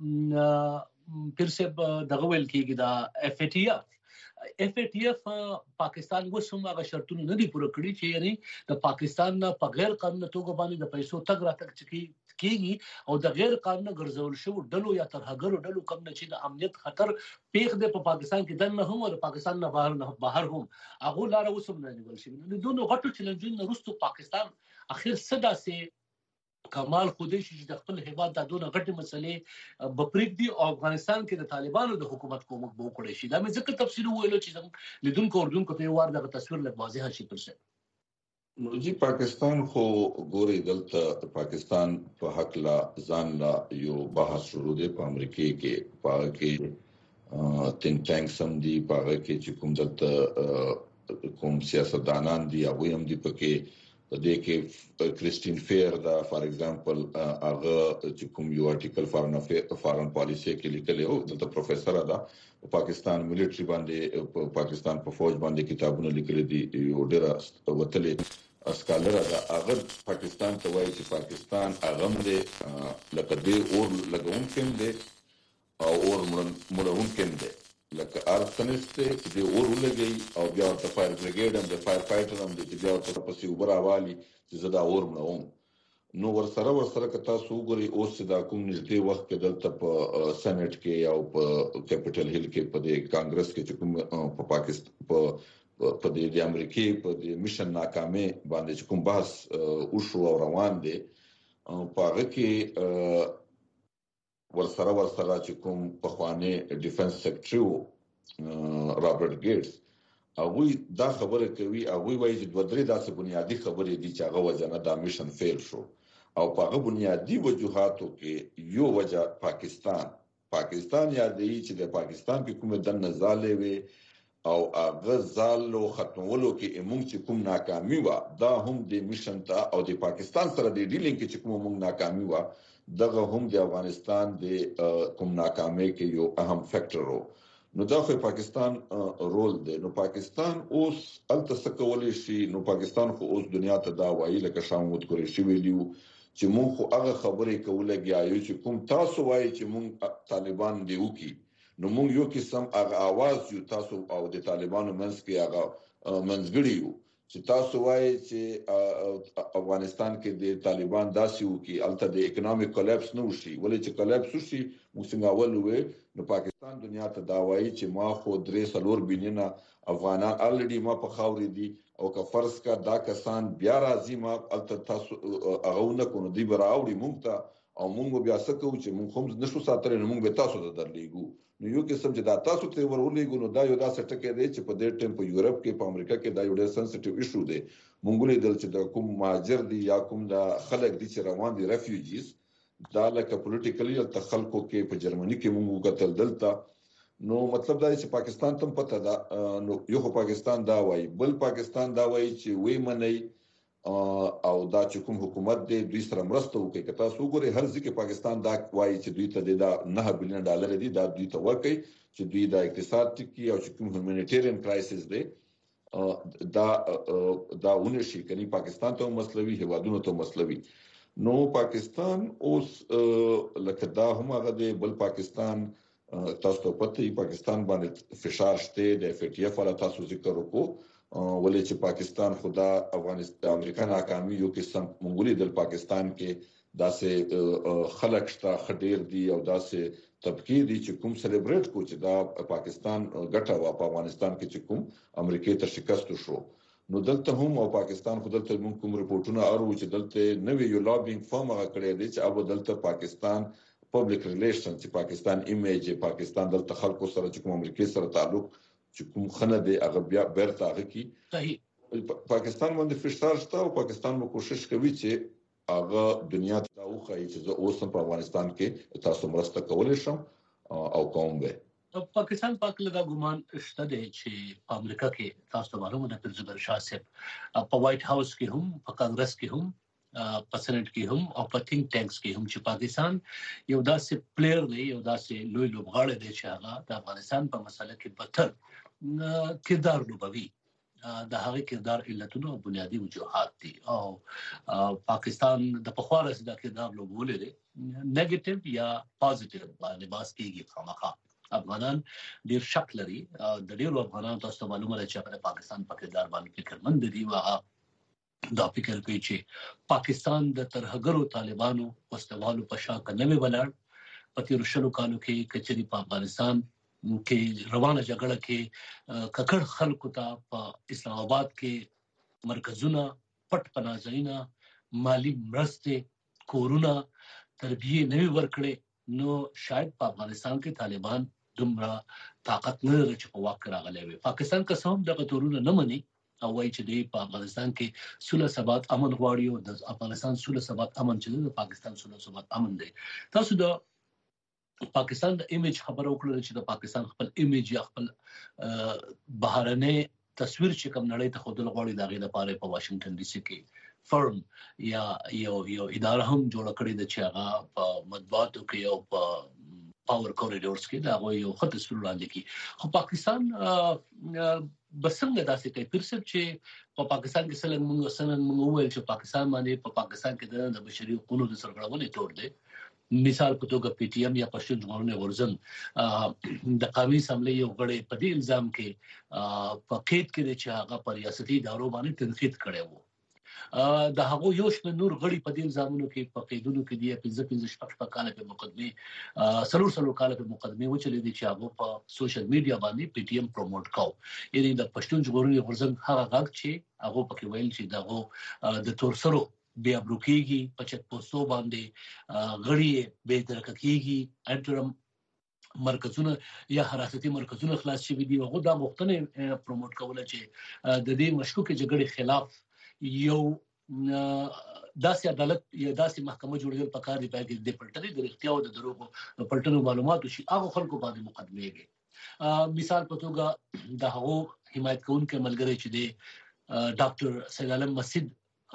چې پیر سے دغه ویل کېږي دا اف ای ټی اف اف ای ټی اف پاکستان وسوم هغه شرطونه نه دي پوره کړی چې یعنی د پاکستان نه په غیر قانوني توګه باندې د پیسو تګ راتګ چکی کیږي او د غیر قانوني ګرځول شو ډلو یا ترهګرو ډلو کوم نه چې د امنیت خطر پیښ دی په پاکستان کې دنه هم او د پاکستان نه بهر نه بهر هم هغه لار وسوم نه نیول شي نو دوه غټو چیلنجونو وروسته پاکستان اخر صدا سي کمال خودی چې د خپل هیواد د دونه غټي مسلې بپریک دی او افغانستان کې د طالبانو د حکومت کومک به وکړي شي دا مې ځکه تفصیل ویلو چې لیدونکو اردوونکو ته وار د تصویر لږ واضح شي پر څه نو جی پاکستان خو ګوري دلته پاکستان په حق لا ځان لا یو بحث شروع دی په امریکا کې په کې تین ټانک سم دی په کې چې کوم دلته کوم سیاستدانان دي هغه هم دی پکې د دې کې کریسټین فیر دا فار ایگزامپل هغه چې کوم یو آرټیکل فارن فارن پالیسی کې لیکلی او د پروفیسور دا پاکستان ملټری باندې پاکستان په فوج باندې کتابونه لیکلي دي یو ډېر وتلې اسکالر دا هغه پاکستان ته وایي چې پاکستان هغه دې لکه دې اور لګون کېم دې او اور مړون کېم دې لکه ارتنست دې اور ولګي او بیا د فایر بریګیډ هم د فایر فایټر هم دې بیا تر پسې وبراوالي چې زدا اور مړوم نو ور سره ور سره کتا سوګري اوس دا کوم نږدې وخت کې دلته په سېنات کې او په کیپټل هیل کې په دې کانګرس کې چې کوم په پاکستان په په دې د امریکای په دې میشن ناکامه باندې کوم بحث او شو او روان دي په هغه کې ورسره ورسره چې کوم په خوانه ډیفنس سیکرټری رابرټ ګیټس هغه دا خبره کوي هغه وایي چې دوه درې داسې بنیادی خبرې دي چې هغه وجنه دا میشن فیل شو او په هغه بنیادی وجوهاتو کې یو وجه پاکستان پاکستان یادوي چې د پاکستان کې کومه د نزالې وي او هغه زالو ختمولو کې موږ چې کوم ناکامي و دا هم د میشن ته او د پاکستان سره د ډیلینګ کې چې کوم موږ ناکامي و دغه هم د افغانستان د کوم ناکامي کې یو اهم فیکٹر وو نو دا خو پاکستان رول دی نو پاکستان اوس الته کولای شي نو پاکستان خو اوس دنیا ته دا وایي لکه شامود قریشي ویلیو چې موږ خو هغه خبرې کولګیایو چې کوم تاسو وایي چې موږ طالبان دی وکي نو موږ یو قسم هغه आवाज یو تاسو او د طالبانو منځ کې هغه منځګړی یو چې تاسو وایي چې افغانستان کې د طالبان داسې وو کې الته د اکونومیک کولاپس نه وشي ولې چې کولاپس وشي موږ څنګه اول وې نو پاکستان دنیا ته دا وایي چې ما خو درې سلور بینه افغانان الریډي ما په خاورې دي او که فرض کا دا کسان بیا راځي ما الته تاسو هغه نه کوو دی براوړي موږ ته او موږ بیا څه کوو چې موږ هم نشو ساتره نو موږ به تاسو ته درلېګو نو یو قسم چې دا تاسو ته ورولېګو نو دا یو داسې ټکی دی چې په دې ټیم په یورپ کې په امریکا کې دا یو ډېر سنسټیو ایشو دی مونږ لیدل چې د کوم مهاجر دي یا کوم د خلک دي چې روان دي ریفیوجیز دا لکه پولیټیکلی تخلقو کې په جرمني کې مونږ قتل دلته نو مطلب دا چې پاکستان تم پته دا نو یو پاکستان دا وایي بل پاکستان دا وایي چې وې منی او دا چې کوم حکومت دی دوی سره مرسته وکړي که تاسو وګورئ هر ځکه پاکستان دا وایي چې دوی ته د نه بلین ډالر دي دا دوی ته ورکړي چې دوی د اقتصاد ټکی او چې کوم هیومانیټیرین کرایسس دی دا دا ونشي کني پاکستان ته مسلوي هوادونو ته مسلوي نو پاکستان اوس لکه دا هم هغه دی بل پاکستان تاسو ته پته پاکستان باندې فشار شته د اف ټی اف ولا تاسو ذکر وکړو ولې چې پاکستان خدا افغانستان امریکا ناکامي یو قسم منګولي د پاکستان کې داسې خلک شته خډیر دي او داسې طبقه دي چې کوم سلیبریټ کو چې دا پاکستان ګټه وا په افغانستان کې چې کوم امریکای ته شکست شو نو دلته هم او پاکستان خو دلته موږ کوم رپورټونه اورو چې دلته نوې یو لابینګ فارم هغه کړی دی چې اب دلته پاکستان پبلک ریلیشن چې پاکستان ایمیج پاکستان دلته خلکو سره چې کوم امریکای سره تعلق چې کوم خنه دی هغه بیا بیرته هغه کی صحیح پاکستان باندې فشار شته او پاکستان مو کوشش کوي چې هغه دنیا ته اوخه چې زه اوس په افغانستان کې تاسو مرسته کولای شم او کوم به پاکستان پاک لږه ګمان شته دی چې په امریکا کې تاسو معلومه ده چې زبر شاه صاحب په وایټ هاوس کې هم په کانګرس کې هم په سېنات کې هم او په تھنک ټانکس کې هم چې پاکستان یو داسې پلیئر دی یو داسې لوی لوبغاړی دی چې هغه د افغانستان په مسله کې بتر کردار لوبوي د هغه کردار علتونو او بنیادی وجوهات دي او پاکستان د پخواره سره د کردار لوبولې دي نیگیټیو یا پوزټیو باندې باس کېږي خامخا افغانان ډیر شک لري د ډیرو افغانانو تاسو معلومه ده چې په پاکستان په کردار باندې فکرمند دي واغه دا فکر کوي چې پاکستان د ترهګرو طالبانو وسلوالو په شاکه نه وی ولاړ په تیر شلو کالو کې کچري په افغانستان کې روانه جګړه کې ککړ خلکو ته په اسلام آباد کې مرکزونه پټ پناهځایونه مالی مرستې کورونه تربیه نه ورکړي نو شاید په افغانستان کې طالبان دومره طاقت نه لري چې په واک راغلي وي. پاکستان که څه هم دغه تورونه نه مني او وایي چې دی په افغانستان کې سوله ثبات امن غواړي او د افغانستان سوله ثبات امن چې د پاکستان سوله ثبات امن دی. تاسو د پاکستان د ایمیج خبره وکړه چې د پاکستان خپل ایمیج یا خپل بهرنی تصویر چې کوم نړۍ ته خودل غواړي دا غي لپاره په واشنگټن ډي سي کې فرم یا یو یو اداره هم جوړ کړې ده چې هغه په مطبوعاتو کې او په پاور کوریډورز کې دا یو خط تصویر وړاندې کی. خو پاکستان بسنګ داسې کوي پرسب چې په پاکستان کې سلنګ موږ سنن موږ ویل چې پاکستان باندې په پاکستان کې د بشري حقوقو د سرغړونې تور دی. مثال په توګه پی ټی ایم یا پښتون ژغورنې غورځنګ د قومي اسمبلی یو غړی په دې الزام کې په قید کې چې هغه پر ریاستي ادارو باندې تنقید کړی وو. د هغه یو شمېر نور غړي په دې الزامونو کې په قیدونو کې دی پنځه پنځه شپږ کال په مقدمه سلور سلور کال په مقدمه وچلې دي چې هغه په سوشل میډیا باندې پی ټی ایم پروموټ کاو. یعنی د پښتون ژغورنې غورځنګ هغه غږ چې هغه پکې ویل چې دغه د تور سرو بیا بروکیږي په چت پوسټو باندې غړي به درکېږي انټرم مرکزونه یا حراستي مرکزونه خلاص شوي دي. هغه دا غوښتنه پروموټ کوله چې د دې مشکوک جګړې خلاف یو داسې عدالت یا داسې محکمه جوړول پکار دی چې د پلټنې د اړتیا او د دروغو پلټنو معلوماتو شي هغه خلکو باندې مقدمه وي. مثال په توګه د هغه حمایت کوونکو ملګری چې دی ډاکټر سید عالم مسجد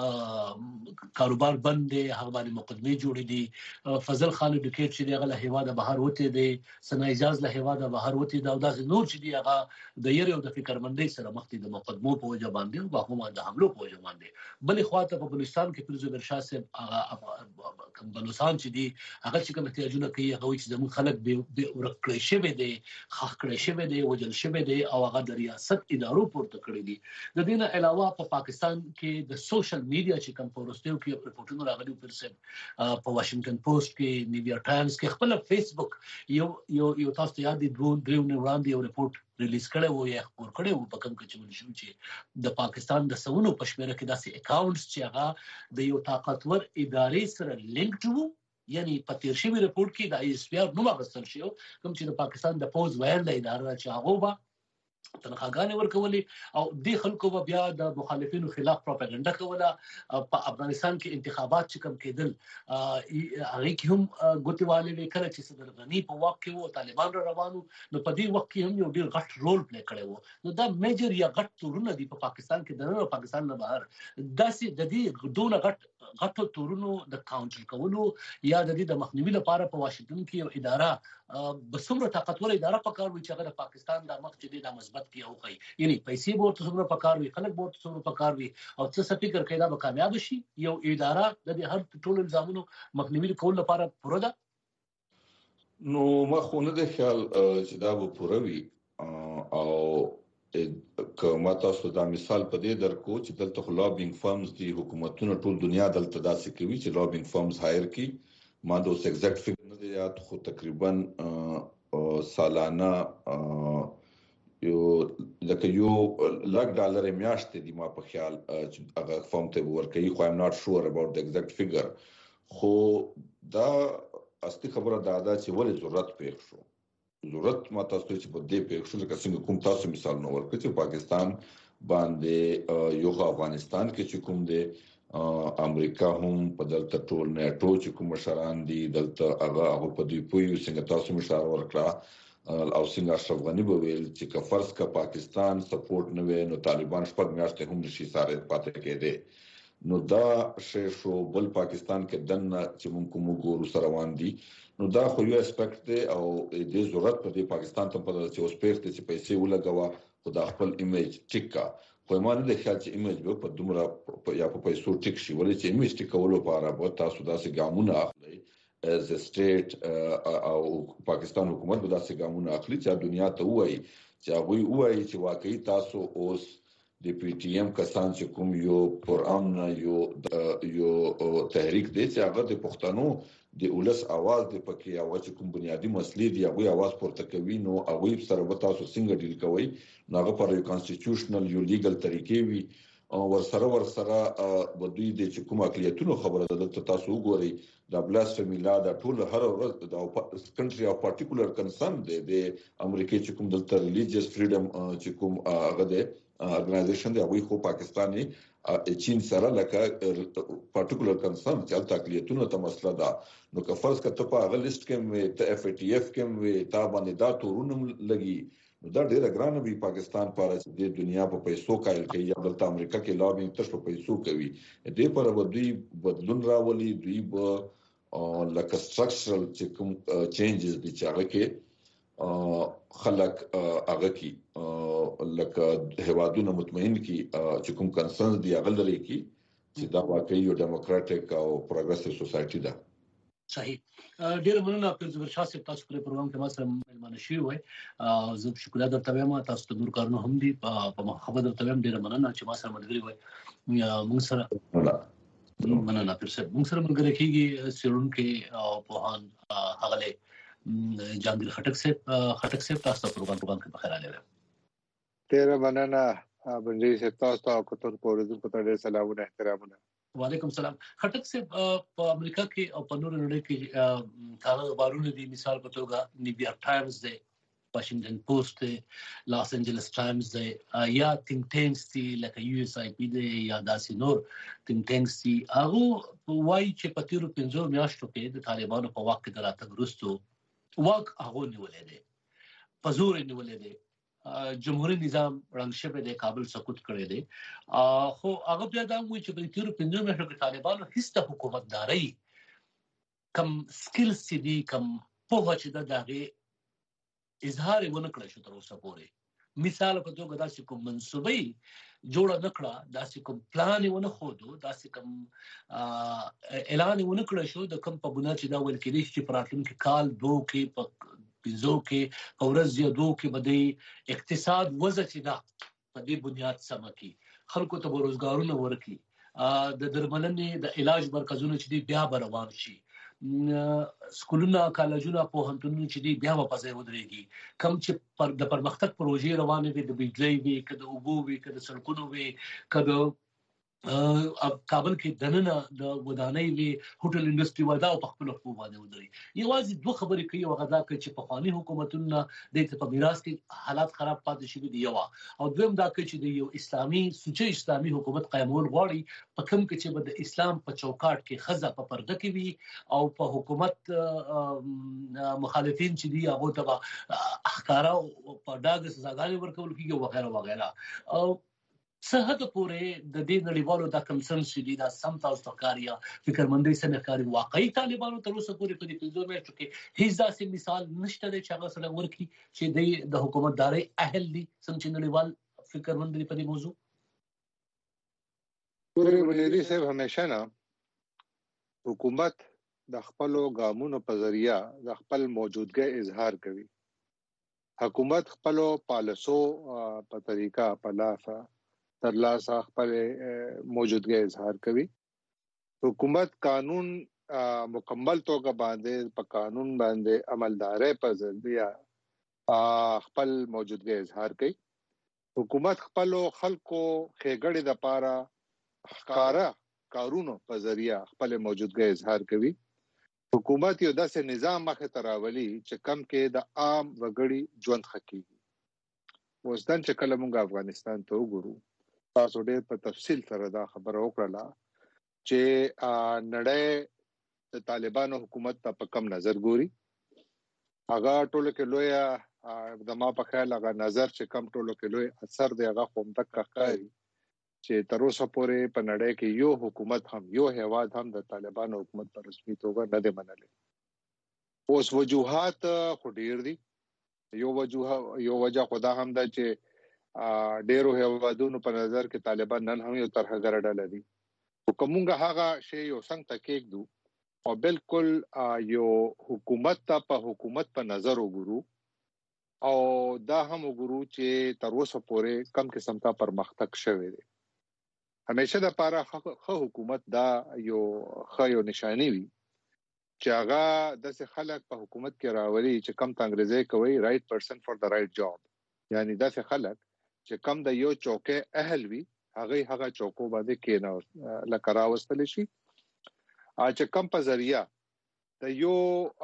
کاروبار بند دی هغه باندې مقدمه جوړې دي. فضل خان ډکیټ چې دی هغه له هیواده بهر وته دی. سنا اجاز له هیواده بهر وته دی او داسې نور چې دی هغه د یری او د فکرمندۍ سره مخ دي د مقدمو په وجه باندې او هغه د حملو په وجه باندې. بلې خواته په بلوچستان کې پرزو برشاه صاحب کوم بلوچستان چې دی هغه چې کوم احتیاجونه کوي هغه چې زموږ خلک به ورکړی شوی دی خخ کړی شوی دی وجل شوی دی او هغه د ریاست ادارو پورته کړی دي. د دې نه علاوه په پاکستان کې د سوشل میډیا چې کوم پروستیو کې رپورټونه راغلي پر سب په واشنگټن پوسټ کې نیویارک ټایمز کې خپل فیسبوک یو یو یو تاسو ته یاد دي دوه درې ونه وړاندې یو رپورټ ریلیز کړی وو یا خبر کړی وو په کوم کې چې ونشو چې د پاکستان د سونو پښمنه کې داسې اکاونټس چې هغه د یو طاقتور ادارې سره لینکډ وو. یعنی په تیر شوی رپورټ کې د ای اس پی آر نوم غوښتل شو کوم چې د پاکستان د پوز وایل د ادارې چې هغه با تنخواګانې ورکولې او د خلکو به بیا د مخالفینو خلاف پروپاګاندا کوله. په افغانستان کې انتخابات چې کوم کېدل هغه کې هم ګوتواله وکړه چې صدر غنی په واک کې وو طالبان را روانو نو په دې وخت کې هم یو ډیر غټ رول پلی کړی وو. نو دا میجر یا غټ تورونه دي په پاکستان کې د نړۍ پاکستان نه بهر داسې د دې دونه غټ غټ تورونو د کاونټر کولو یا د دې د مخنیوي لپاره په واشنگټن کې یو اداره بسمره طاقتور اداره پکار وي چې هغه د پاکستان د مخ چې د مثبت کې او کوي. یعنی پیسې به ورته څومره پکار وي خلک به ورته څومره پکار وي او څه فکر کوي دا به کامیاب شي. یو اداره د دې هر ټول الزامونو مخنیوي کول لپاره پوره ده. نو ما خو نه د خیال چې دا به پوره وي او کما تاسو دا مثال په دې درکو چې دلته لابینګ فرمز دي حکومتونه ټول دنیا دلته داسې کوي چې لابینګ فرمز هایر کی. ما د اوس ایگزیکټ فګر نه دی یاد خو تقریبا سالانه یو لکه یو لک ډالر میاشتې دی ما په خیال چې هغه فارم ته ورکوي خو ایم ناٹ شور اباوت د ایگزیکټ فګر. خو دا اصلي خبره دا ده چې ولې ضرورت پېښ شو. ضرورت ما تاسو ته چې په دې پېښ شو لکه څنګه کوم تاسو مثال نو ورکړئ چې پاکستان باندې یو افغانستان کې چې کوم دی امریکا هم په دلته ټول نیټو چې کوم مشران دي دلته هغه هغه په دوی پوي څنګه تاسو مشار ورکړه او څنګه اشرف غنی به ویل چې که فرض کا پاکستان سپورټ نه وي نو طالبان شپږ میاشتې هم نشي ساره پاتې کېده. نو دا شی شو. بل پاکستان کې دنه چې موږ کوم ګورو سره روان دي نو دا خو یو اسپیکټ دی او د ضرورت په دې پاکستان ته په دې چې اوس پېښ دي چې پیسې ولګوا خو دا خپل ایمیج ټیکا خو ما نه د خیال چې ایمیج به په دومره یا په پیسو ټیک شي ولې چې ایمیج ټیکولو لپاره به تاسو داسې ګامونه اخلي as a state او پاکستان حکومت به داسې ګامونه اخلي چې دنیا ته وایي چې هغه وایي چې واقعي تاسو اوس د پی ټی ایم کسان چې کوم یو پرامن یو یو تحریک دی چې هغه د پښتنو د ولس आवाज د پکې او چې کوم بنیادی مسلې دی هغه आवाज پورته کوي نو هغه سره به تاسو څنګه ډیل کوي نو هغه پر یو کانسټیټیوشنل یو لیګل طریقې وي ورسره ورسره د دوی د کوم اقلیتونو خبره ده د تاسو وګورئ د بلاسفمی لا د ټول هر ورځ د کنټري اف پارټیکولر کنسرن دی د امریکای چې کوم د ریلیجیس فریډم چې کوم هغه دی ارګنایزیشن دی هغه خو پاکستاني چین سره لکه پارټیکولر کنسرن چې د اقلیتونو ته مسله ده نو که فرض کته په هغه لیست کې ته اف ټی اف کې وي تا باندې دا تورونه لګي دا ډیره ګرانه وی پاکستان پر د دنیا په پیسو کایل کوي یا د امریکا کې لابینګ تر په پیسو کوي دې پر ودی بدلون راولي دوی به لکه سټرکچرل چې کوم چینجز دي چې هغه کې خلک هغه کې لکه هوادونه مطمئن کی چې کوم کنسرنز دی هغه لري کی چې دا واقعي یو ډیموکراټیک او پروګریسیو سوسایټي ده صحیح ډیر مننه پر زبر شاسې تاسو پر پروګرام کې ما سره ملمانه شوي وای زه شکر درته وایم تاسو ته نور کارونه هم دي په محبت درته وایم ډیر مننه چې ما سره ملګری وای موږ سره مننه پر سره موږ سره ملګری کیږي سیرونکو او پوهان هغه جهانگیر خټک صاحب خټک صاحب تاسو ته پروګرام کې بخیر راغلی ډیر مننه بنجي صاحب تاسو ته کوتر پورې په ډیر سلامونه احترامونه وعلیکم السلام خټک صاحب په امریکا کې او په نور نړۍ کې هغه خبرونه دي مثال په توګه نیویارک ټایمز دی واشنگټن پوسټ دی لاس انجلس ټایمز دی یا تھنک ټینکس دي لکه یو اس آی پی دی یا داسې نور تھنک ټینکس دي هغه وایي چې په تیرو پنځو میاشتو کې د طالبانو په واک کې د راتګ وروسته واک هغه نیولې دی په زور نیولې دی جمهوریت نظام رنګ شپه د کابل سقوط کړی دی خو هغه بیا دا وایي چې په تیرو پنځو میاشتو کې طالبانو هیڅ د حکومتداري کم سکلز دي کم په چې د دغه اظهار ونه کړی شو تر اوسه پورې مثال په توګه داسې کوم منسوبي جوړ نه کړه داسې کوم پلان ونه خودو داسې کوم اعلان ونه کړی شو د کوم په بنا چې دا ویل کېږي چې پراتلونکو کال دوه کې په پنځو کې اورز یا دوه کې بده اقتصاد وضع چې دا په دې بنیاد سم کی خلکو ته روزګارونه ورکړي د درملنې د علاج مرکزونه چې بیا روان شي سکولونه کالجونه پوهنتونونه چې دی بیا په ځای ودرېږي کم چې پر د پرمختګ پروژې روانې دي د بجلی وي کده اوبو وي کده سړکونو وي کده کابل کې دننه د ودانۍ وی هوټل انډستری ودا او په خپل خپل باندې ودرې یوازې دوه خبرې کوي او غدا کوي چې په خواني حکومتونو د په میراث کې حالات خراب پاتې شوی دی یو او دویم دا کوي چې د یو اسلامي سوچي اسلامي حکومت قائمول غواړي په کوم کې چې د اسلام په چوکاټ کې خزه په پرده کې وي او په حکومت مخالفین چې دی هغه ته احکارا په داګه سزاګانې ورکول کیږي وغیرہ وغیرہ او صحت پورې د دې نړیوالو د کمسنس دي دا سم تاسو کاریا فکرمندۍ سره کاری واقعي طالبانو تر اوسه پورې په دې پنځو میاشتو کې هیڅ داسې مثال نشته چې هغه سره ورکی چې د حکومتداري اهل دي څنګه نړیوال فکرمند دي په دې موضوع پورې ولري صاحب همیشه نه حکومت د خپل ګامونو په ذریعہ د خپل موجودګۍ اظهار کوي حکومت خپل پالیسو په طریقہ په لاسه تر لاسه خپل موجودګۍ اظهار کوي حکومت قانون مکمل توګه باندې په قانون باندې عملداري په ذریعہ خپل موجودګۍ اظهار کوي حکومت خپل خلکو خېګړې د پاره ښکارا کارونو په ذریعہ خپل موجودګۍ اظهار کوي حکومت یو داسې نظام مخه تراولي چې کم کې د عام وګړي ژوند خکېږي وستان چې کله موږ افغانستان ته وګورو تاسو ډېر په تفصیل سره دا خبره وکړه چې نړۍ د طالبانو حکومت ته په کم نظر ګوري هغه ټولو کې لوی د ما په خیال هغه نظر چې کم ټولو کې لوی اثر دی هغه قوم تک کوي چې تر اوسه پورې په نړۍ کې یو حکومت هم یو هیواد هم د طالبانو حکومت پر رسمي توګه نه دی منلی اوس وجوهات خو ډېر دي یو وجوه یو وجه خدا هم دا چې ډېرو هیوادونو په نظر کې طالبان نن هم یو ترهګر ډله دي کومه هغه شی یو څنګه تکیک دو او بالکل یو حکومت ته په حکومت په نظر وګورو او دا هم وګورو چې تر اوسه پورې کم قسم ته پرمختګ شوی دی همیشه د پاره خو حکومت دا یو خو یو نشانی وي چې هغه د خلک په حکومت کې راولي چې کم ته انګریزي کوي رائټ پرسن فور د رائټ جاب یعنی د خلک چې کم د یو چوکه اهل وي هغه هغه چوکو باندې کېناو لکه راوستل شي چې کم په ذریعہ د یو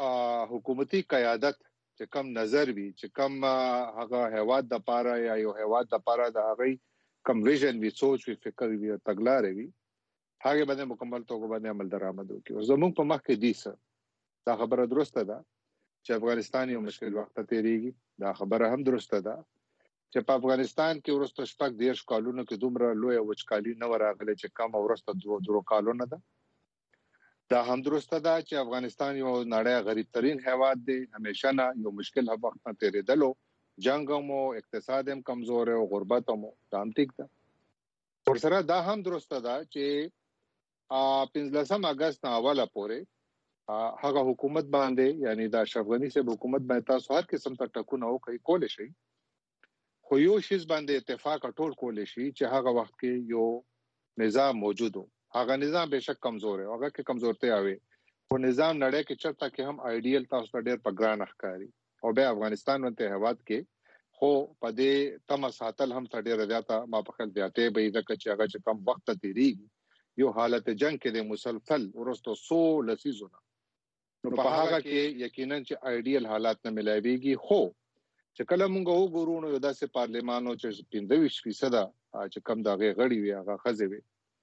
حکومتي قیادت چې کم نظر وي چې کم هغه هیواد د پاره یا یو هیواد د پاره د هغه کم ویژن وي سوچ وي فکر وي تګلارې وي هغه باندې مکمل توګه باندې عمل درآمد وکړي. زموږ په مخ کې دي څه دا خبره درسته ده چې افغانستان یو مشکل وخت تیریږي. دا خبره هم درسته ده چې په افغانستان کې ورسته شپږ دیرش کالونو کې دومره لوی وچکالي نه ورغله چې کم ورسته دوه درو کالونه ده. دا هم درسته ده چې افغانستان یو نړۍ غریب ترین هیواد دی، همیشه نه یو مشکل وخت تیریدلو، جنگ مو اقتصاد هم کمزور او غربت مو دا هم ټیک ده. ورسره دا هم درسته ده چې پنځلسم اگست اوله پورې هغه حکومت باندې یعنی دا اشرف غنی صاحب حکومت باندې تاسو هر قسم ته ټکونه او کوي کول شي، خو یو شیز باندې اتفاق ټول کول شي چې هغه وخت کې یو نظام موجود و. هغه نظام بهشک کمزور ہے، هغه کې کمزورته اوي، خو نظام نړۍ کې چرته کې هم آیډیل تاسو ته ډېر پګران ښکاری او به افغانستان ونته هواد کې خو په دې تم ساتل هم ډېر زیاته ما په خپل بیاته به ځکه چې هغه چې کم وخت تیریږي یو حالت جنگ کې د مسلسل ورستو سو لسیزونه نو په هغه کې یقینا چې آیډیل حالات نه ملایويږي. خو چې کله موږ وګورو نو داسې پارلیمانو چې پنځه فیصد چې کم دغه غړي وي هغه خزه وي،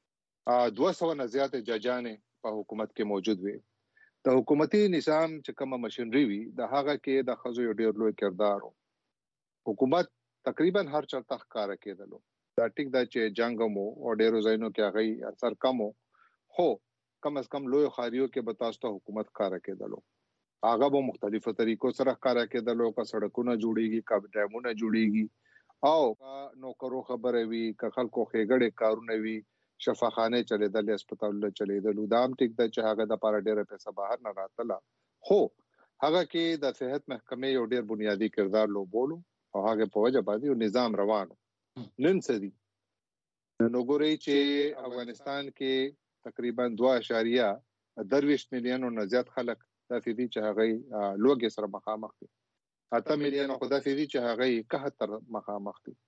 دوه سوه نه زیات ججانې په حکومت کې موجود وي. د حکومتي نظام چې کومه مشنری وي د هغه کې د خزو یو ډیر لوی کردار حکومت تقریبا هر چرته ښکارا کېدلو. دا ټیک دا چې جنگ مو او ډیرو ځایونو کې هغه اثر کم خو کم از کم لوی خاریو کې به تاسو ته حکومت ښکارا کېدلو. هغه به مختلفو طریقو سره ښکارا کېدلو، کا سړکونه جوړیږي، کا ډیمونه جوړیږي او نو کرو خبره وي، کا خلکو خېګړې کارونه وي، شفاخانه چلیدل، هسپتالونه چلیدل. دا هم ټیک دا چې هغه د پاره ډیره پیسې بهر نه راتله، خو هغه کې د صحت محکمې یو ډیر بنیادی کردار لوبولو او هغه په وجه باندې یو نظام روانو. نن سدي نو ګوري چې افغانستان کې تقریبا دوه اشاریه درویش میلیونو نه زیات خلک د فیدی چې هغه لوګي سره مخامخ دي، اته میلیونو خو د فیدی چې هغه اکهتر مخامخ دي.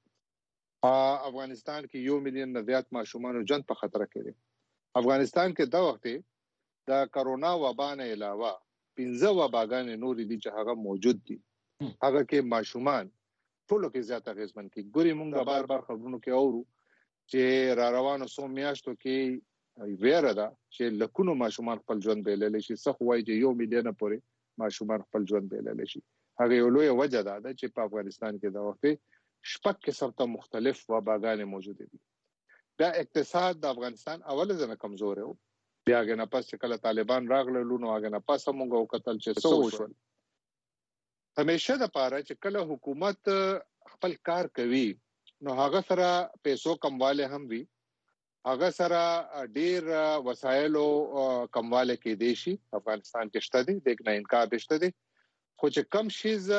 افغانستان کې یو میلیون نه زیات ماشومان جن په خطر کې دي. افغانستان کې دا وخت د کرونا وبا نه علاوه پنځه وباګانې نور دي چې هغه موجود دي. هغه کې ماشومان ټولو کې زیات اغیزمن کی ګوري. مونږه بار بار خبرونو کې اورو چې را روانو سو میاشتو کې ویره ده چې لکونو ماشومان خپل ژوند بیلل شي، څخه وایي چې یو میلیون پورې ماشومان خپل ژوند بیلل شي. هغه یو لوی وجه ده چې په افغانستان کې دا وخت شپږ قسم ته مختلف وباګانې موجود دي. دا اقتصاد د افغانستان اول ځنه کمزور و، بیا غنه پس چې کله طالبان راغلل نو هغه نه پس موږ وکتل چې څه وشول. همیشه د پاره چې کله حکومت خپل کار کوي نو هغه سره پیسو کمواله هم وي، هغه سره ډیر وسایلو کمواله کې دي شي. افغانستان کې شته دي، دغه نه انکار نشته دي، خو چې کم شیز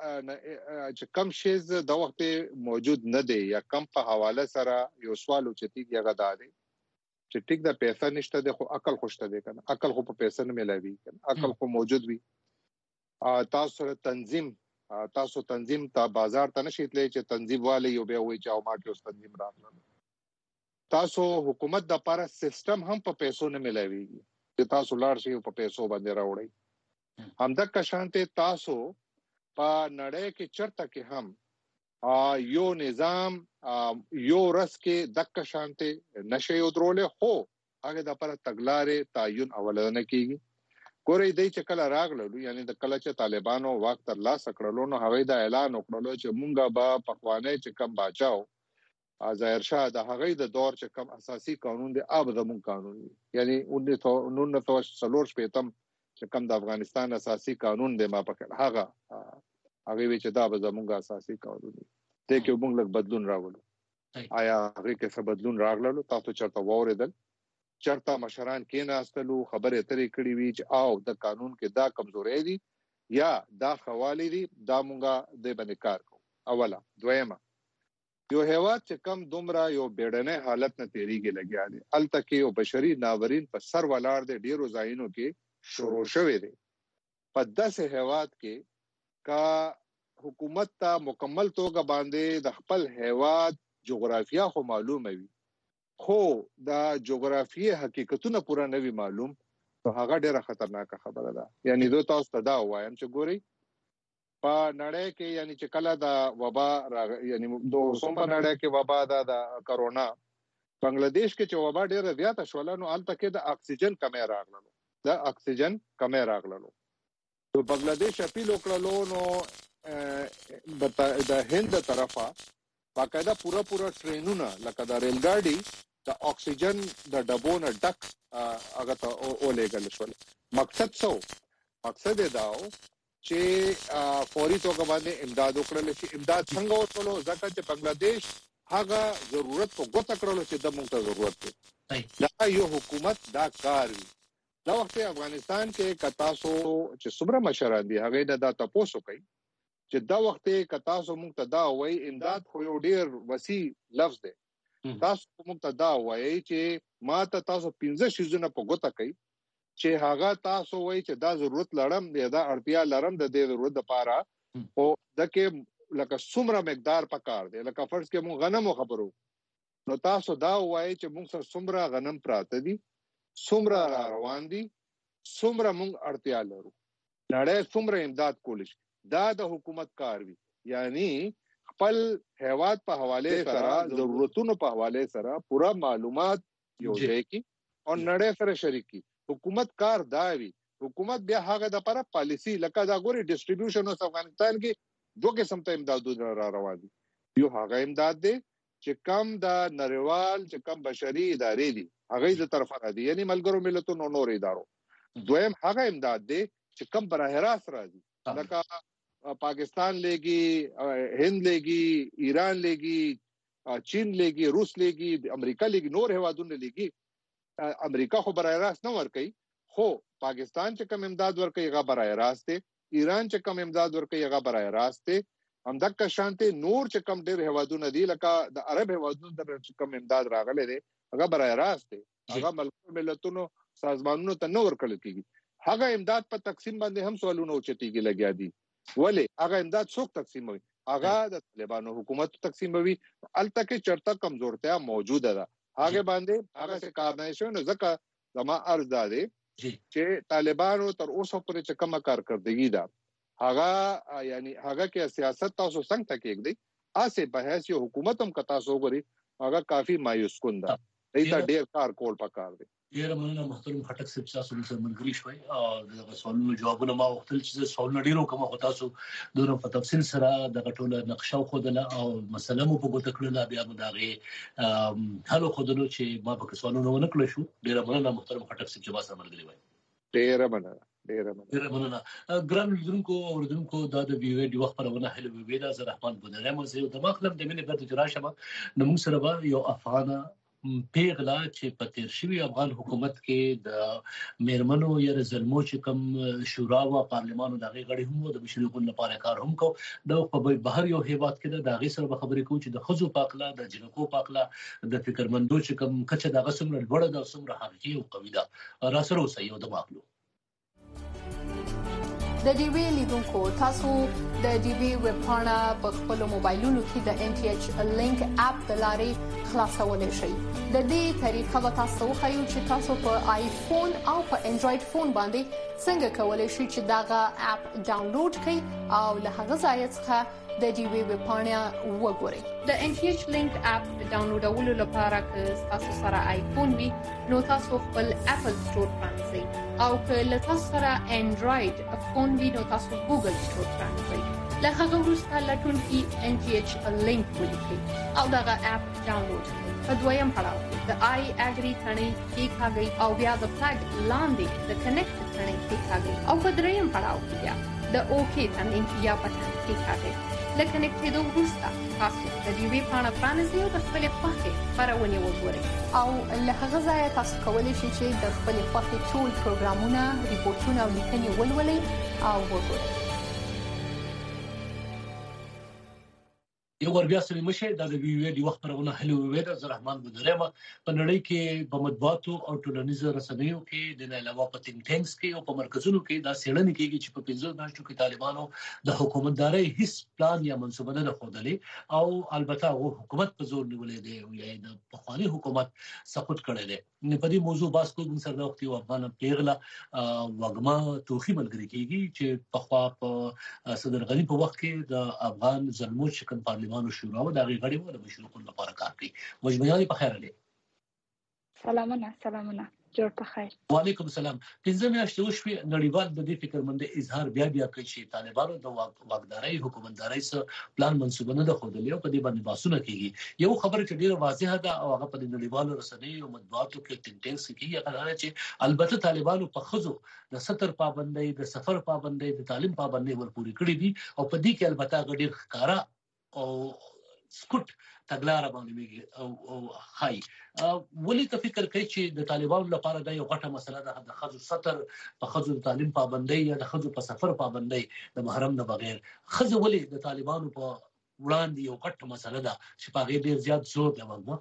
چې کم شیز د وخت موجود نه دی یا کم په حواله سره یو سوال اوچتي هغه دا دی چې ټیک د پیسې نشته دی خو عقل خوشته دی کنه. عقل خو په پیسې نه ملایوي کنه، عقل خو موجود وي. تاسو سره تنظیم تاسو تنظیم ته بازار ته نشئ تللی چې تنظیم والی یو بیا وایي چې او ما کې اوس تنظیم راغله. تاسو حکومت د لپاره سیستم هم په پیسو نه ملایويږي چې تاسو لاړ شئ په پیسو باندې راوړئ. همدغه شانته تاسو په نړۍ کې چرته کې هم یو نظام یو رس کې دغه شانته نشي ودرولې، خو هغه د لپاره تګلارې تعین اولنه کیږي. ګورې دای چې کله راغلو یعنی د کله چې طالبانو وخت تر لاس کړلو نو هغه د اعلان وکړلو چې مونږه به پخوانه چې کم باچاو ظاهر شاه د هغه د دور چې کم اساسي قانون دی اب زمون قانون دی، یعنی انیس سو څلور شپږم چې کم د افغانستان اساسي قانون دی ما پکړ هغه هغه وی چې دا به زمونږ اساسي قانون دی. ته کې موږ لږ بدلون راوړو. آیا هغه کې څه بدلون راغلو؟ تاسو چرته ووریدل؟ چرته مشران کې ناستلو خبره ترې کړې وی چې او د قانون کې دا کمزوري دي یا دا خوالی دي، دا مونږه د باندې کار کوو. اوله دویمه یو هیواد چې کم دومره یو بیړنه حالت نه تیریږي لګیا دي، الته کې یو بشري ناورین په سر ولاړ دي، ډیرو ځایونو کې شروع شوی دی. په داسې هیواد کې کا حکومت ته مکمل توګه باندې د خپل هیواد جغرافیا خو معلومه وي خو دا جغرافیه حقیقتونه پورا نوي معلوم نو هغه ډیره خطرناک خبره ده. یعنی دوی تاسو ته دا وایم چې ګوري په نړۍ کې یعنی چې کله دا وبا یعنی دوه سوم په نړۍ کې وبا دا د کرونا بنگلاديش کې چې وبا ډیره زیاته شول نو الته کې د اکسیجن کمی راغلو د اکسیجن کمی راغلو نو بنگلاديش اپیل وکړلو نو د هند طرفه باقاعده پورا پورا ټرینونه لکه د ریل ګاډي د اکسیجن د ډبونه ډک هغه ته اولېګل شول. مقصد څه مقصد دا و چې فوري توګه باندې امداد وکړل شي. امداد څنګه وکړو ځکه چې بنگلاديش هغه ضرورت په ګوته کړلو چې د موږ ته ضرورت دی. دا یو حکومت دا کار وی. دا وخت افغانستان کې کتاسو چې څومره مشران دي هغه دا تاسو کوي چې دا وخت کتاسو موږ ته دا وایي امداد خو یو ډیر وسیع لفظ دی. تاسو موږ ته دا وایي چې ما ته تاسو پنځه شیزونه په ګوته کوي چې هغه تاسو وایي چې دا ضرورت لرم دی دا اړتیا لرم د دې ضرورت لپاره او دکه لکه څومره مقدار پکار دی لکه فرض کې مونږ غنمو خبرو نو تاسو دا وایي چې مونږ سره څومره غنم پراته دي څومره روان دي څومره مونږ اړتیا لرو نړۍ څومره امداد کولی شي. دا د حکومت کار وي. یعنی خپل هیواد په حواله سره ضرورتونو په حواله سره پورا معلومات یو ځای کی او نړۍ سره شریکي. حکومت کار دا وي. حکومت بیا هغه د لپاره پالیسی لکه دا ګوري ډیسټریبیوشن اوف افغانستان کې دوه قسم ته امدادونه را روان دي. یو هغه امداد دی چې کم د نړیوال چې کم بشري ادارې دي هغه د طرفه را دي یعنی ملګرو ملتونو نور ادارو. دویم هغه امداد دی چې کم براه راست راځي لکه پاکستان لګي هند لګي ایران لګي چین لګي روس لګي امریکا لګي نور هوادونه لګي. امریکا خو براه راست نه ور کوي خو پاکستان چې کم امداد ور کوي هغه براه راست دی. ایران چې کم امداد ور کوي هغه براه راست دی. همدغه شانته نور چې کم ډېر هوادونه دي لکه د عرب هوادونو د چې کم امداد راغلي دي هغه براه راست دی. هغه ملګرو ملتونو سازمانونو ته نور کړل کیږي. هغه امداد په تقسیم باندې هم سوالونه اوچتيږي لګیا دي. ولی هغه امداد څوک تقسیموي؟ هغه د طالبانو حکومت تقسیموي. الته کې چرته کمزورتیا موجوده ده. هغه باندې هغه څه کار نه شي نو ځکه زما عرض ده چې طالبانو تر اوسه پورې چې کومه کارکردګي ده هغه یعنی هغه کې سیاست تاسو څنګه تکیږي دی اسه په هیڅ یو حکومت هم کتا سو غري هغه کافي مایوس کون ده. ایدا ډیر کار کول پکار دی. ډیر مننه محترم خټک صاحب تاسو سره ملګری شوي او د سوالونو جوابونه ما وختل چې سوالونه ډیرو کوم خو تاسو دونه په تفصیل سره د غټوله نقشه خودله او مسله مو په ګوته کړل بیا به داغه حل خودلو چې ما په سوالونو ونه کړل شو. ډیر مننه محترم خټک صاحب چې ما سره ملګری وای. ډیر مننه ډیر مننه ډیر مننه ګران لیدونکو او اوریدونکو دا د وی وی ډي وخت پرونه هله وی وی دا زه رحمان بودرم زه د مخلم د مینه برته راشم نو موږ سره به یو افغان پیغلا چې په تیر شوی افغان حکومت کې د میرمنو یا زلمو چې کوم شورا او پارلمان د غړي هم د بشري حقوقو لپاره کار هم کو د په بهر یو هیواد کې د غي سره خبرې کوي چې د خزو پاکلا د جنکو پاکلا د فکرمندو چې کوم کچه د غسم لوړ د سمره حقيقي او قوي ده را سره اوسې یو د ماخلو د ډي وی لیدونکو تاسو د ډي وی ویب پاڼه په خپل موبایلونو کې د ان ټي ایچ لینک اپ د لارې خلاصولای شئ. د دې طریقه به تاسو خایو چې تاسو په آیفون او په انډراید فون باندې څنګه کولای شئ چې داغه اپ ډاونلوډ کړئ او له هغه ځای څخه د ډي وی ویب پاڼه وګورئ. د ان ټي ایچ لینک اپ ډاونلوډولو لپاره که تاسو سره آیفون وي نو تاسو خپل اپل سٹور پرانځئ او که له تاسو سره انډراید فون وي نو تاسو ګوګل سٹور پرانځئ. له هغه وروسته لټون کې ان ټي ایچ لینک ولیکئ او دغه اپ ډاونلوډ کړئ. په دویم پړاو کې د آی اګری ثنې کې کاږي او بیا د پلګ لاندې د کنیکټ ثنې کې کاږي او په دریم پړاو کې بیا د اوکی ثنې یا پټن کې کاږي. لکه کنیکټېدو وروسته تاسو د دې وی پاڼه پرانیزئ او د خپل خوښې خبرونه وګورئ او له هغه ځای تاسو کولی شئ چې د خپل خوښې ټول پروګرامونه ریپورتونه او لیکنې ولولئ او وګورئ. یو ور بیا سره مشه د وی وی دی وخت پرونه هلو وی د رحمان بودرما په نړۍ کې په مطبوعاتو او ټولنیزو رسنیو کې د نه علاوه په تینک ټینکس کې او په مرکزونو کې دا سیړنې کېږي چې په پنځو میاشتو کې طالبانو د حکومتداري هیڅ پلان یا منصوبه نه خوندلې او البته هغه حکومت په زور نیولې دی او یا د پخوانی حکومت سقوط کړی دی. نه په دې موضوع باس کوم سره د وخت یو افغان پیغله وګما توخی ملګری کېږي چې په خوا په صدر غنی په وخت کې د افغان زلمو شکن پارلمان شورا و دغه غړي و د مشروع لپاره کار کوي. مجموعي په خیر دی. سلامونه سلامونه جوړ په خیر. وعلیکم السلام. پنځه میاشتې وشوي نړیوال د دې فکرمند اظهار بیا بیا کوي چې طالبانو د واکداري حکومتداري سره پلان منصوبه نه خوندلې او په دې باندې باسونه کیږي. یو خبره چې ډیره واضحه ده او هغه په نړیوالو رسنیو او مطبوعاتو کې ټینټنس کیږي هغه چې البته طالبانو په خزو د ستر پابندۍ د سفر پابندۍ د تعلیم پابندۍ ورپوري کړې دي او په دې کې البته غډیر ښکارا او سکوت تګلارې باندې او او هاي ولې ته فکر کوي چې د طالبانو لپاره دا یو غټه مسله ده د خزو ستر په خزو تعلیم پابندۍ یا د خزو په سفر پابندۍ د محرم نه بغیر خزو ولې د طالبانو په وړاندې یو غټه مسله ده چې په غیر ډیر زیات زور لګوي؟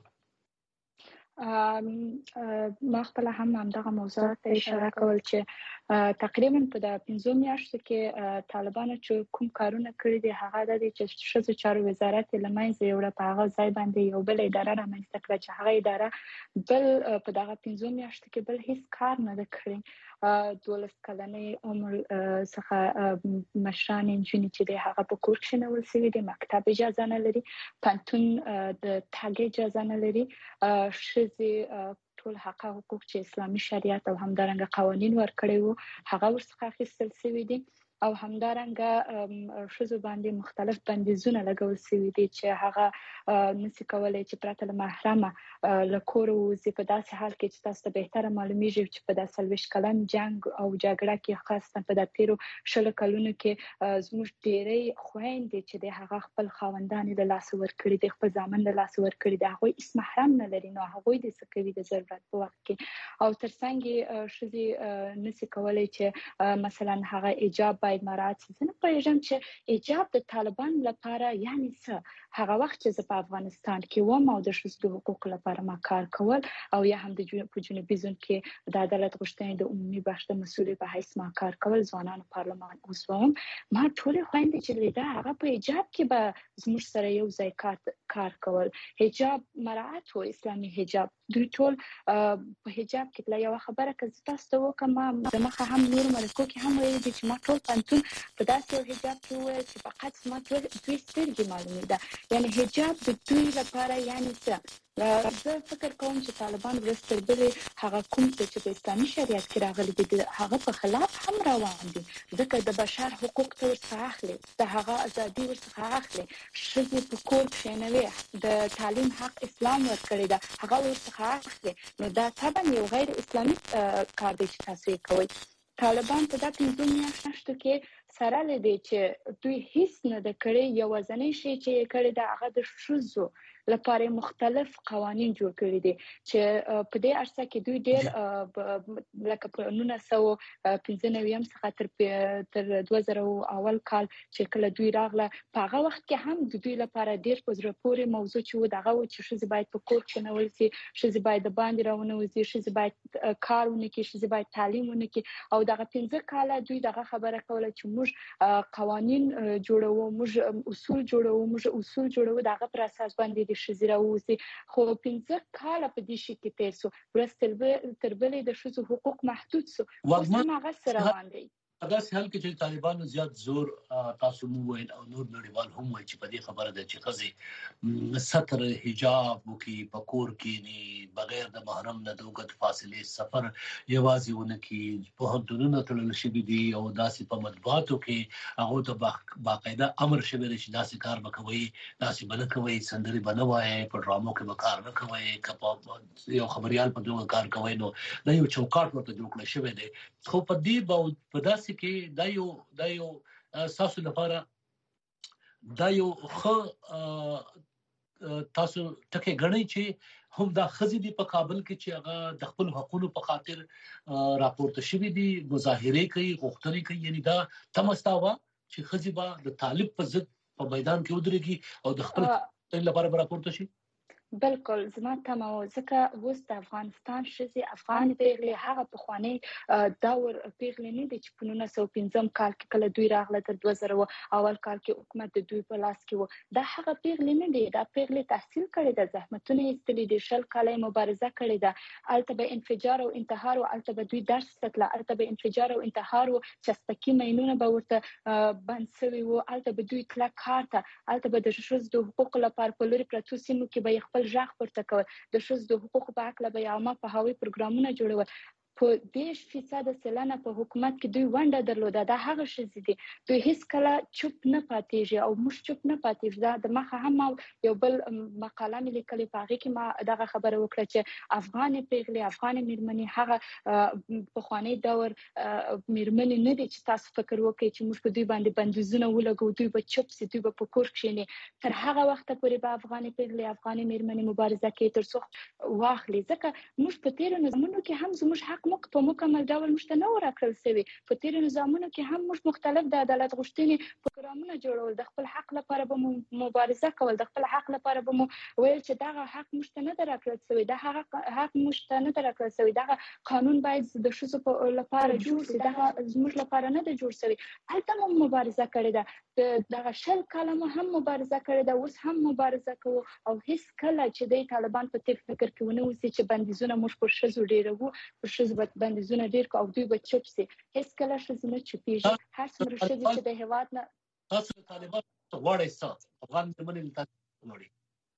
ما خپل هم همدغه موضوع ته اشاره کول چې تقریبا په د پنځو میاشتو کې طالبانو چې کوم کارونه کړی دي هغه د چې ښځو چارو وزارت لمنځه یوړه په هغه ځای باندې یو بل اداره رامنځته کړه چې هغه اداره بل په دغه پنځو میاشتو کې بل هیڅ کار نه ده کړی. دولس کلنې عمر څخه مشران انجونې چې د هغه په کور کې نول سوي دي مکتب اجازه نه لري پانتون د تاګ اجازه نه لري شذې ټول حق حقوق چې اسلامي شریعت او همدارنګه قوانين ورکړي وو هغه ورڅخه اخیستل سوي دي او همدارنګه شذو باندې مختلف بندیزونه لګول سوي دي چې هغه نسی کولای چې پرته له محرمه لکور وزي په داسې حال کې چې تاسو ته بهتره معلومیږي چې په داسې لويش کلن جنگ او جګړه کې خاصه په د تیرو شل کلونو کې زموږ ډېری خويندې چې د هغه خپل خاوندان له لاس ورکړي دي خپل ځامن له لاس ورکړي دي هغه هیڅ محرم نه لري نو هغه د سکوي د ضرورت په وخت کې او ترڅنګ شذي نسی کولای چې مثلا هغه ایجاب باید مراعات شي. نه پېژنم چې ایجاب د طالبان لپاره یعنی څه هغه وخت چې په افغانستان کې و ما د شذو حقوق لپاره ما کار کول او یا هم د جنوبي زون کې د عدالت غوښتنې د عمومي بخش د مسؤل په حیث ما کار کول ځوانانو پارلمان اوسوم ما ټول خويندې چې لیدا هغه په ایجاب کې به زموږ سره یو ځای کار کول حجاب مراعات او اسلامي حجاب دوی ټول په حجاب کې لا یو خبره که تاسو ته وکم زمخه هم نور ملکو کې هم ویل دي چې ما ټول پانتون په داسې یو حجاب کې ویل چې فقط ما دوی سترګې معلومه ده یعنی حجاب د دوی لپاره یعنی څه زه فکر کوم چې طالبان ورستربلې هغه کوم چې په اسلامي شریعت کې راغلي دي هغه په خلاف هم روان دي ځکه د بشر حقوق ته ورڅخه اخلي د هغه ازادي ورڅخه اخلي شذې په کور کښېنوي د تعلیم حق اسلام ورکړي ده هغه ورڅخه اخلي نو دا طبعا یو غیر اسلامي کار دی چې تاسو یې کوئ. طالبان په دغه پنځه میاشتو کې سره لدی چې دوی هیڅ نه د کړي یو ځنې شي چې کړي د هغه د شذو لپاره مختلف قوانين جوړ کړي دي چې په دې ارسه کې دوی ډېر لکه په نولس سوه پنځه نوي څخه تر تر دوه زره اول کال چې کله دوی راغله په هغه وخت کې هم د دوی لپاره ډېر په زړه پورې موضوع چې دغه و چې شذې باید په کور کې نه ولسي شذې باید د باندې راونه وځي شذې باید کارونه کې شذې باید تعلیمونه کې او دغه پنځه کاله دوی دغه خبره کوله چې موږ قوانين جوړو موږ اصول جوړو موږ اصول جوړو دغه پر اساس باندې شذې راوځي خو پنځه کاله په دې شي کې تیر سو ورستل تر بلې د شذو حقوق محدود سو واغمن هغه سره روان دي. اگر حال کې چې طالبانو زیات زور تاسو مو ویل او نور نړیوال هم وایي چې په دې خبره ده چې خزي ستر حجاب وکي په کور کې نه بغیر د محرم نه دوغت فاصله سفر یوازې ونکي په هدونو تلل شي دي او داسې په مطبوعاتو کې هغه ته باقاعده امر شوی چې داسې کار وکوي داسې بل کوي سندري بنوي په ډرامو کې وکړ نه کوي کپا یو خبريال په دوه کار کوي نو دا یو چوکاټ ورته جوړ کړی شوی دی خو په دې باور په داسې کې دا یو دا یو تاسو لپاره دا یو خو تاسو ټکي غړي چې هم دا خزي دي په کابل کې چې هغه د خپل حقوقو په خاطر راپورته شوی دي مظاهره کوي غوښتنې کوي یعنی دا تمستاوه چې خزي با د طالب په ضد په میدان کې ودرېږي او د خپل لپاره راپورته شي؟ بالکل زما ته مو ځکه اوس د افغانستان شزي افغان پیغلې هغه په خواني داور پیغلې نه دي چې په نولس سوه پنځم کال کې کله دوی راغله تر دوه زره اول کال کې حکومت د دوی په لاس کې و. دا هغه پیغلې نه دي، دا پیغلې تحصیل کړي د زحمتونه ایستلې دي، شل کاله مبارزه کړې ده، الته به انفجار او انتحار او الته به دوی درس تکله، الته به انفجار او انتحار او چستکی مینونه به ورته بند سوي وو، الته به دوی کله کار ته، الته به د ښځو د حقوقو لپاره په لوري پرتو سیمو کې به خپل ژغ پورته کول، د ښځو د حقوقو په اړه به عامه پوهاوی پروګرامونه جوړول. په دېرش فیصده سلنه په حکومت کې دوی ونډه درلوده. دا هغه ښځې دي دوی هیڅ کله چوپ نه پاتېږي او موږ چوپ نه پاتېږو. دا د مخه هم یو بل مقاله مې لیکلې په هغې کې ما دغه خبره وکړه چې افغانې پیغلې افغانې میرمنې هغه پخوانی دور میرمنې نه دي چې تاسو فکر وکړئ چې موږ په دوی باندې بندیزونه ولګو، دوی به چوپ سي، دوی به په کور کښېني. تر هغه وخته پورې به افغانې پیغلې افغانې میرمنې مبارزه کوي تر څو واخلي. ځکه موږ په تېرو نظامونو کې هم زموږ حق موږ په مکمل ډول موږ ته نه ورکړل شوی. په تېرو نظامونو کې هم موږ مختلف د عدالت غوښتنې پروګرامونه جوړول، د خپل حق لپاره به مو مبارزه کول، د خپل حق لپاره به مو ویل چې دغه حق موږ ته نه دی راکړل شوی، دا هغه حق موږ ته نه دی راکړل شوی، دغه قانون باید د ښځو لپاره جوړ شي، دغه زموږ لپاره نه دی جوړ شوی. هلته مو مبارزه کړې ده، دغه شل کاله مو هم مبارزه کړې ده، اوس هم مبارزه کوو او هیڅ کله چې د طالبان په تیر فکر کې ونه اوسي چې بندیزونه موږ پر ښځو ډېروو، پر ښځو بندیزونه ډېر کو او دوی به چوپ سي. هیڅ کله ښځې نه چوپېږي. هر څومره ښځې چې د هېواد نه تاسو طالبان غواړئ څه افغان میرمنې له تاسو غواړي؟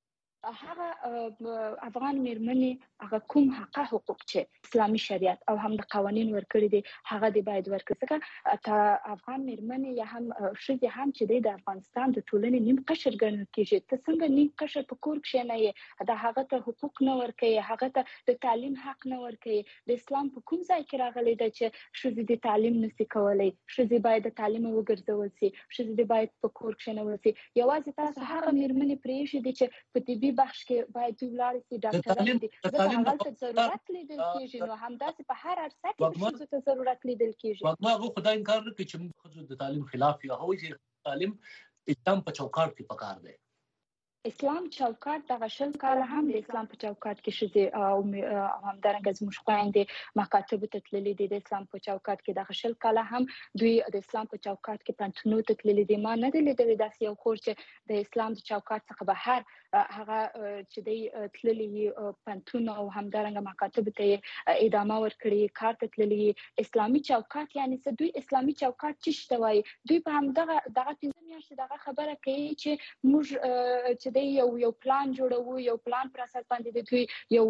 هغه افغان میرمنې هغه کوم حق حقوق چې اسلامي شریعت او هم د قوانین ورکړي دي هغه دی باید ورکړي. ځکه افغان میرمنې یا هم ښځې هم چې د افغانستان د ټولنې نیم قشر ګڼل کېږي. ته څنګه نیم قشر په کور کښېنئ، د هغه ته حقوق نه ورکوي، هغه ته د تعلیم حق نه ورکوي. د اسلام په کوم ځای کې راغلی ده چې ښځې د تعلیم نشي کولی؟ ښځې باید د تعلیم وګرځول سي، ښځې باید په کور کښېنول سي. یوازې تاسو هغه میرمنې پرېښودې چې په طبي بخش کې باید دوی ولاړ سي، ډاکټران دي، ځکه هغه ته ضرورت لیدل کېږي. نو همداسې په هر عرصه کې ښځو ته ضرورت لیدل کېږي. ما هغه خدای انکار نه کوي چې موږ ښځو د تعلیم خلاف یو، هغوی چې تعلیم اسلام په چوکاټ کې پکار دی. اسلام چوکاټ دغه شل کاله هم د اسلام په چوکاټ کې ښځې او همدارنګه زموږ خویندې مکاتبو ته تللي دي. د اسلام په چوکاټ کې دغه شل کاله هم دوی د اسلام په چوکاټ کې پوهنتونونو ته تللي دي. ما نه دی لیدلی داسې یو خور چې د اسلام د چوکاټ څخه بهر هغه چې دی تللي وي پوهنتون او همدارنګه مکاتبو ته یې ادامه ورکړې، کار ته تللي. اسلامي چوکاټ یعنې څه؟ دوی اسلامي چوکاټ څه شي ته وایي؟ دوی په همدغه دغه پنځه میاشتې دغه خبره کوي چې موږ چې دی یو یو پلان جوړوو، یو پلان پر اساس باندې دوی یو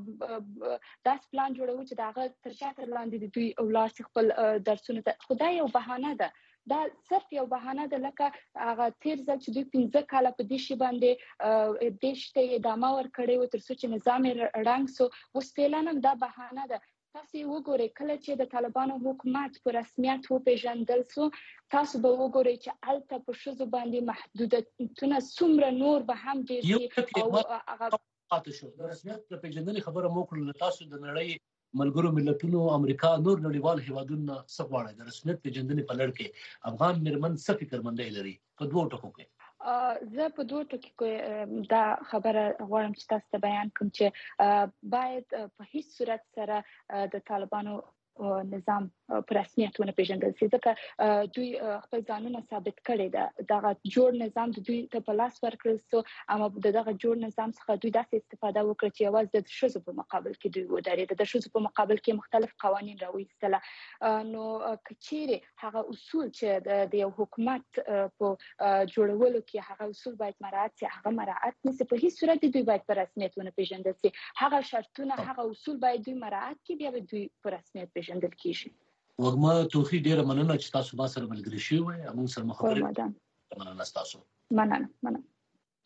داس پلان جوړوو چې دغه تر شا تر لاندې دوی ولاړ شي خپل درسونو ته. خو دا یو بهانه ده، دا صرف یو بهانه ده. لکه هغه تیر ځل چې دوی پنځه کاله په دې شي باندې دې شي ته ادامه ورکړې وه تر څو چې نظام یې ړنګ سو. اوس فعلا هم دا بهانه ده. تاسو وګورئ کله چې د طالبانو حکومت په رسمیت وپېژندل سو، تاسو به وګورئ چې هلته په ښځو باندې محدودیتونه څومره نور به هم ډېر دي. او هغه پاتې شو د رسمیت د پېژندنې خبره مو وکړله. تاسو د نړۍ ملګرو ملتونو، امریکا، نور نړیوال هیوادونه څه غواړي د رسمیت پېژندنې په لړ کې افغان میرمن څه فکرمندۍ لري په دوو ټکو کې؟ زه په دوه ټکو کې دا خبره غواړم چې تاسو ته بیان کړم چې باید په هیڅ صورت سره د طالبانو نظام په رسمیت ونه پیژندل شي، ځکه دوی خپل ځانونه ثابت کړي ده. دغه جوړ نظام د دوی ته په لاس ورکړل سو، اما د دغه جوړ نظام څخه دوی داسې استفاده وکړه چې یوازې د ښځو په مقابل کې دوی ودرېده، د ښځو په مقابل کې مختلف قوانین راوایستله. نو که چیرې هغه اصول چې د یو حکومت په جوړولو کې هغه اصول باید مراعات شي، هغه مراعات نشي، په هیڅ صورت دوی باید په رسمیت ونه پیژندل شي. هغه شرطونه، هغه اصول باید دوی مراعات کړي، بیا به دوی په رسمیت پیژندل کیږي. وږمه توخی ډیره مننه چې تاسو ما سره ملګري شوي، موږ سره مخابره. مننه تاسو. مننه مننه.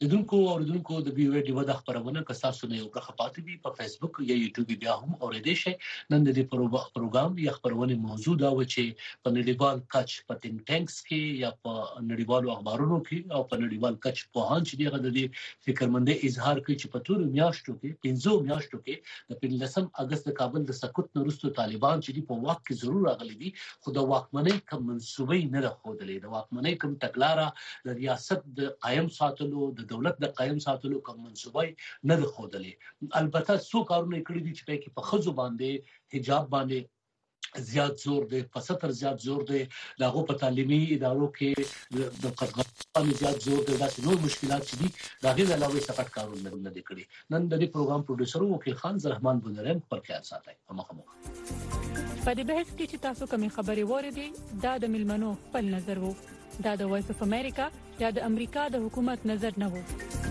لیدونکو او لیدونکو د بي وی ډي ودا خبرونه که تاسو نه یو برخه پاتې دي په فیسبوک یا یوټیوب بیا هم اوریدئ شئ. نن د دې پروګرام یا خبرونه موضوع دا و چې په نړیوال کچ په ټینګ ټانکس کې یا په نړیوالو اخبارونو کې او په نړیوال کچ په هان چې دغه د دې فکرمندۍ اظهار کوي چې په ټول میاشتو کې پنځو میاشتو کې د پنځلسم اگست د کابل د سقوط وروسته طالبان چې په واک کې ضرور راغلي دي خو د واکمنۍ کوم منسوبې نه راخودلې د واکمنۍ کوم تګلارې د ریاست د قائم ساتلو د دولت د قائم ساتلو کوم منسوبې نه راخودلې. البته څو کارونه کړی دي چې په کې په خزو باندې حجاب باندې زیات زور دی په ستر زیات زور دی دغه په تعلیمي ادارو کې د قرغان زیات زور دی دا نور مشکلات دي دا غیر علاوه سپټ کارونه نه دي کړی. نن د دې پروګرام پروډوسر وکیل خان زرحمان بندرم خپل خیال ساتي مخامخ په دې بحث کې چې تاسو کومې خبرې وریدي دا د ملمنو خپل نظر وو دا د وایس اف امریکا یا د امریکا د حکومت نظر نه وو.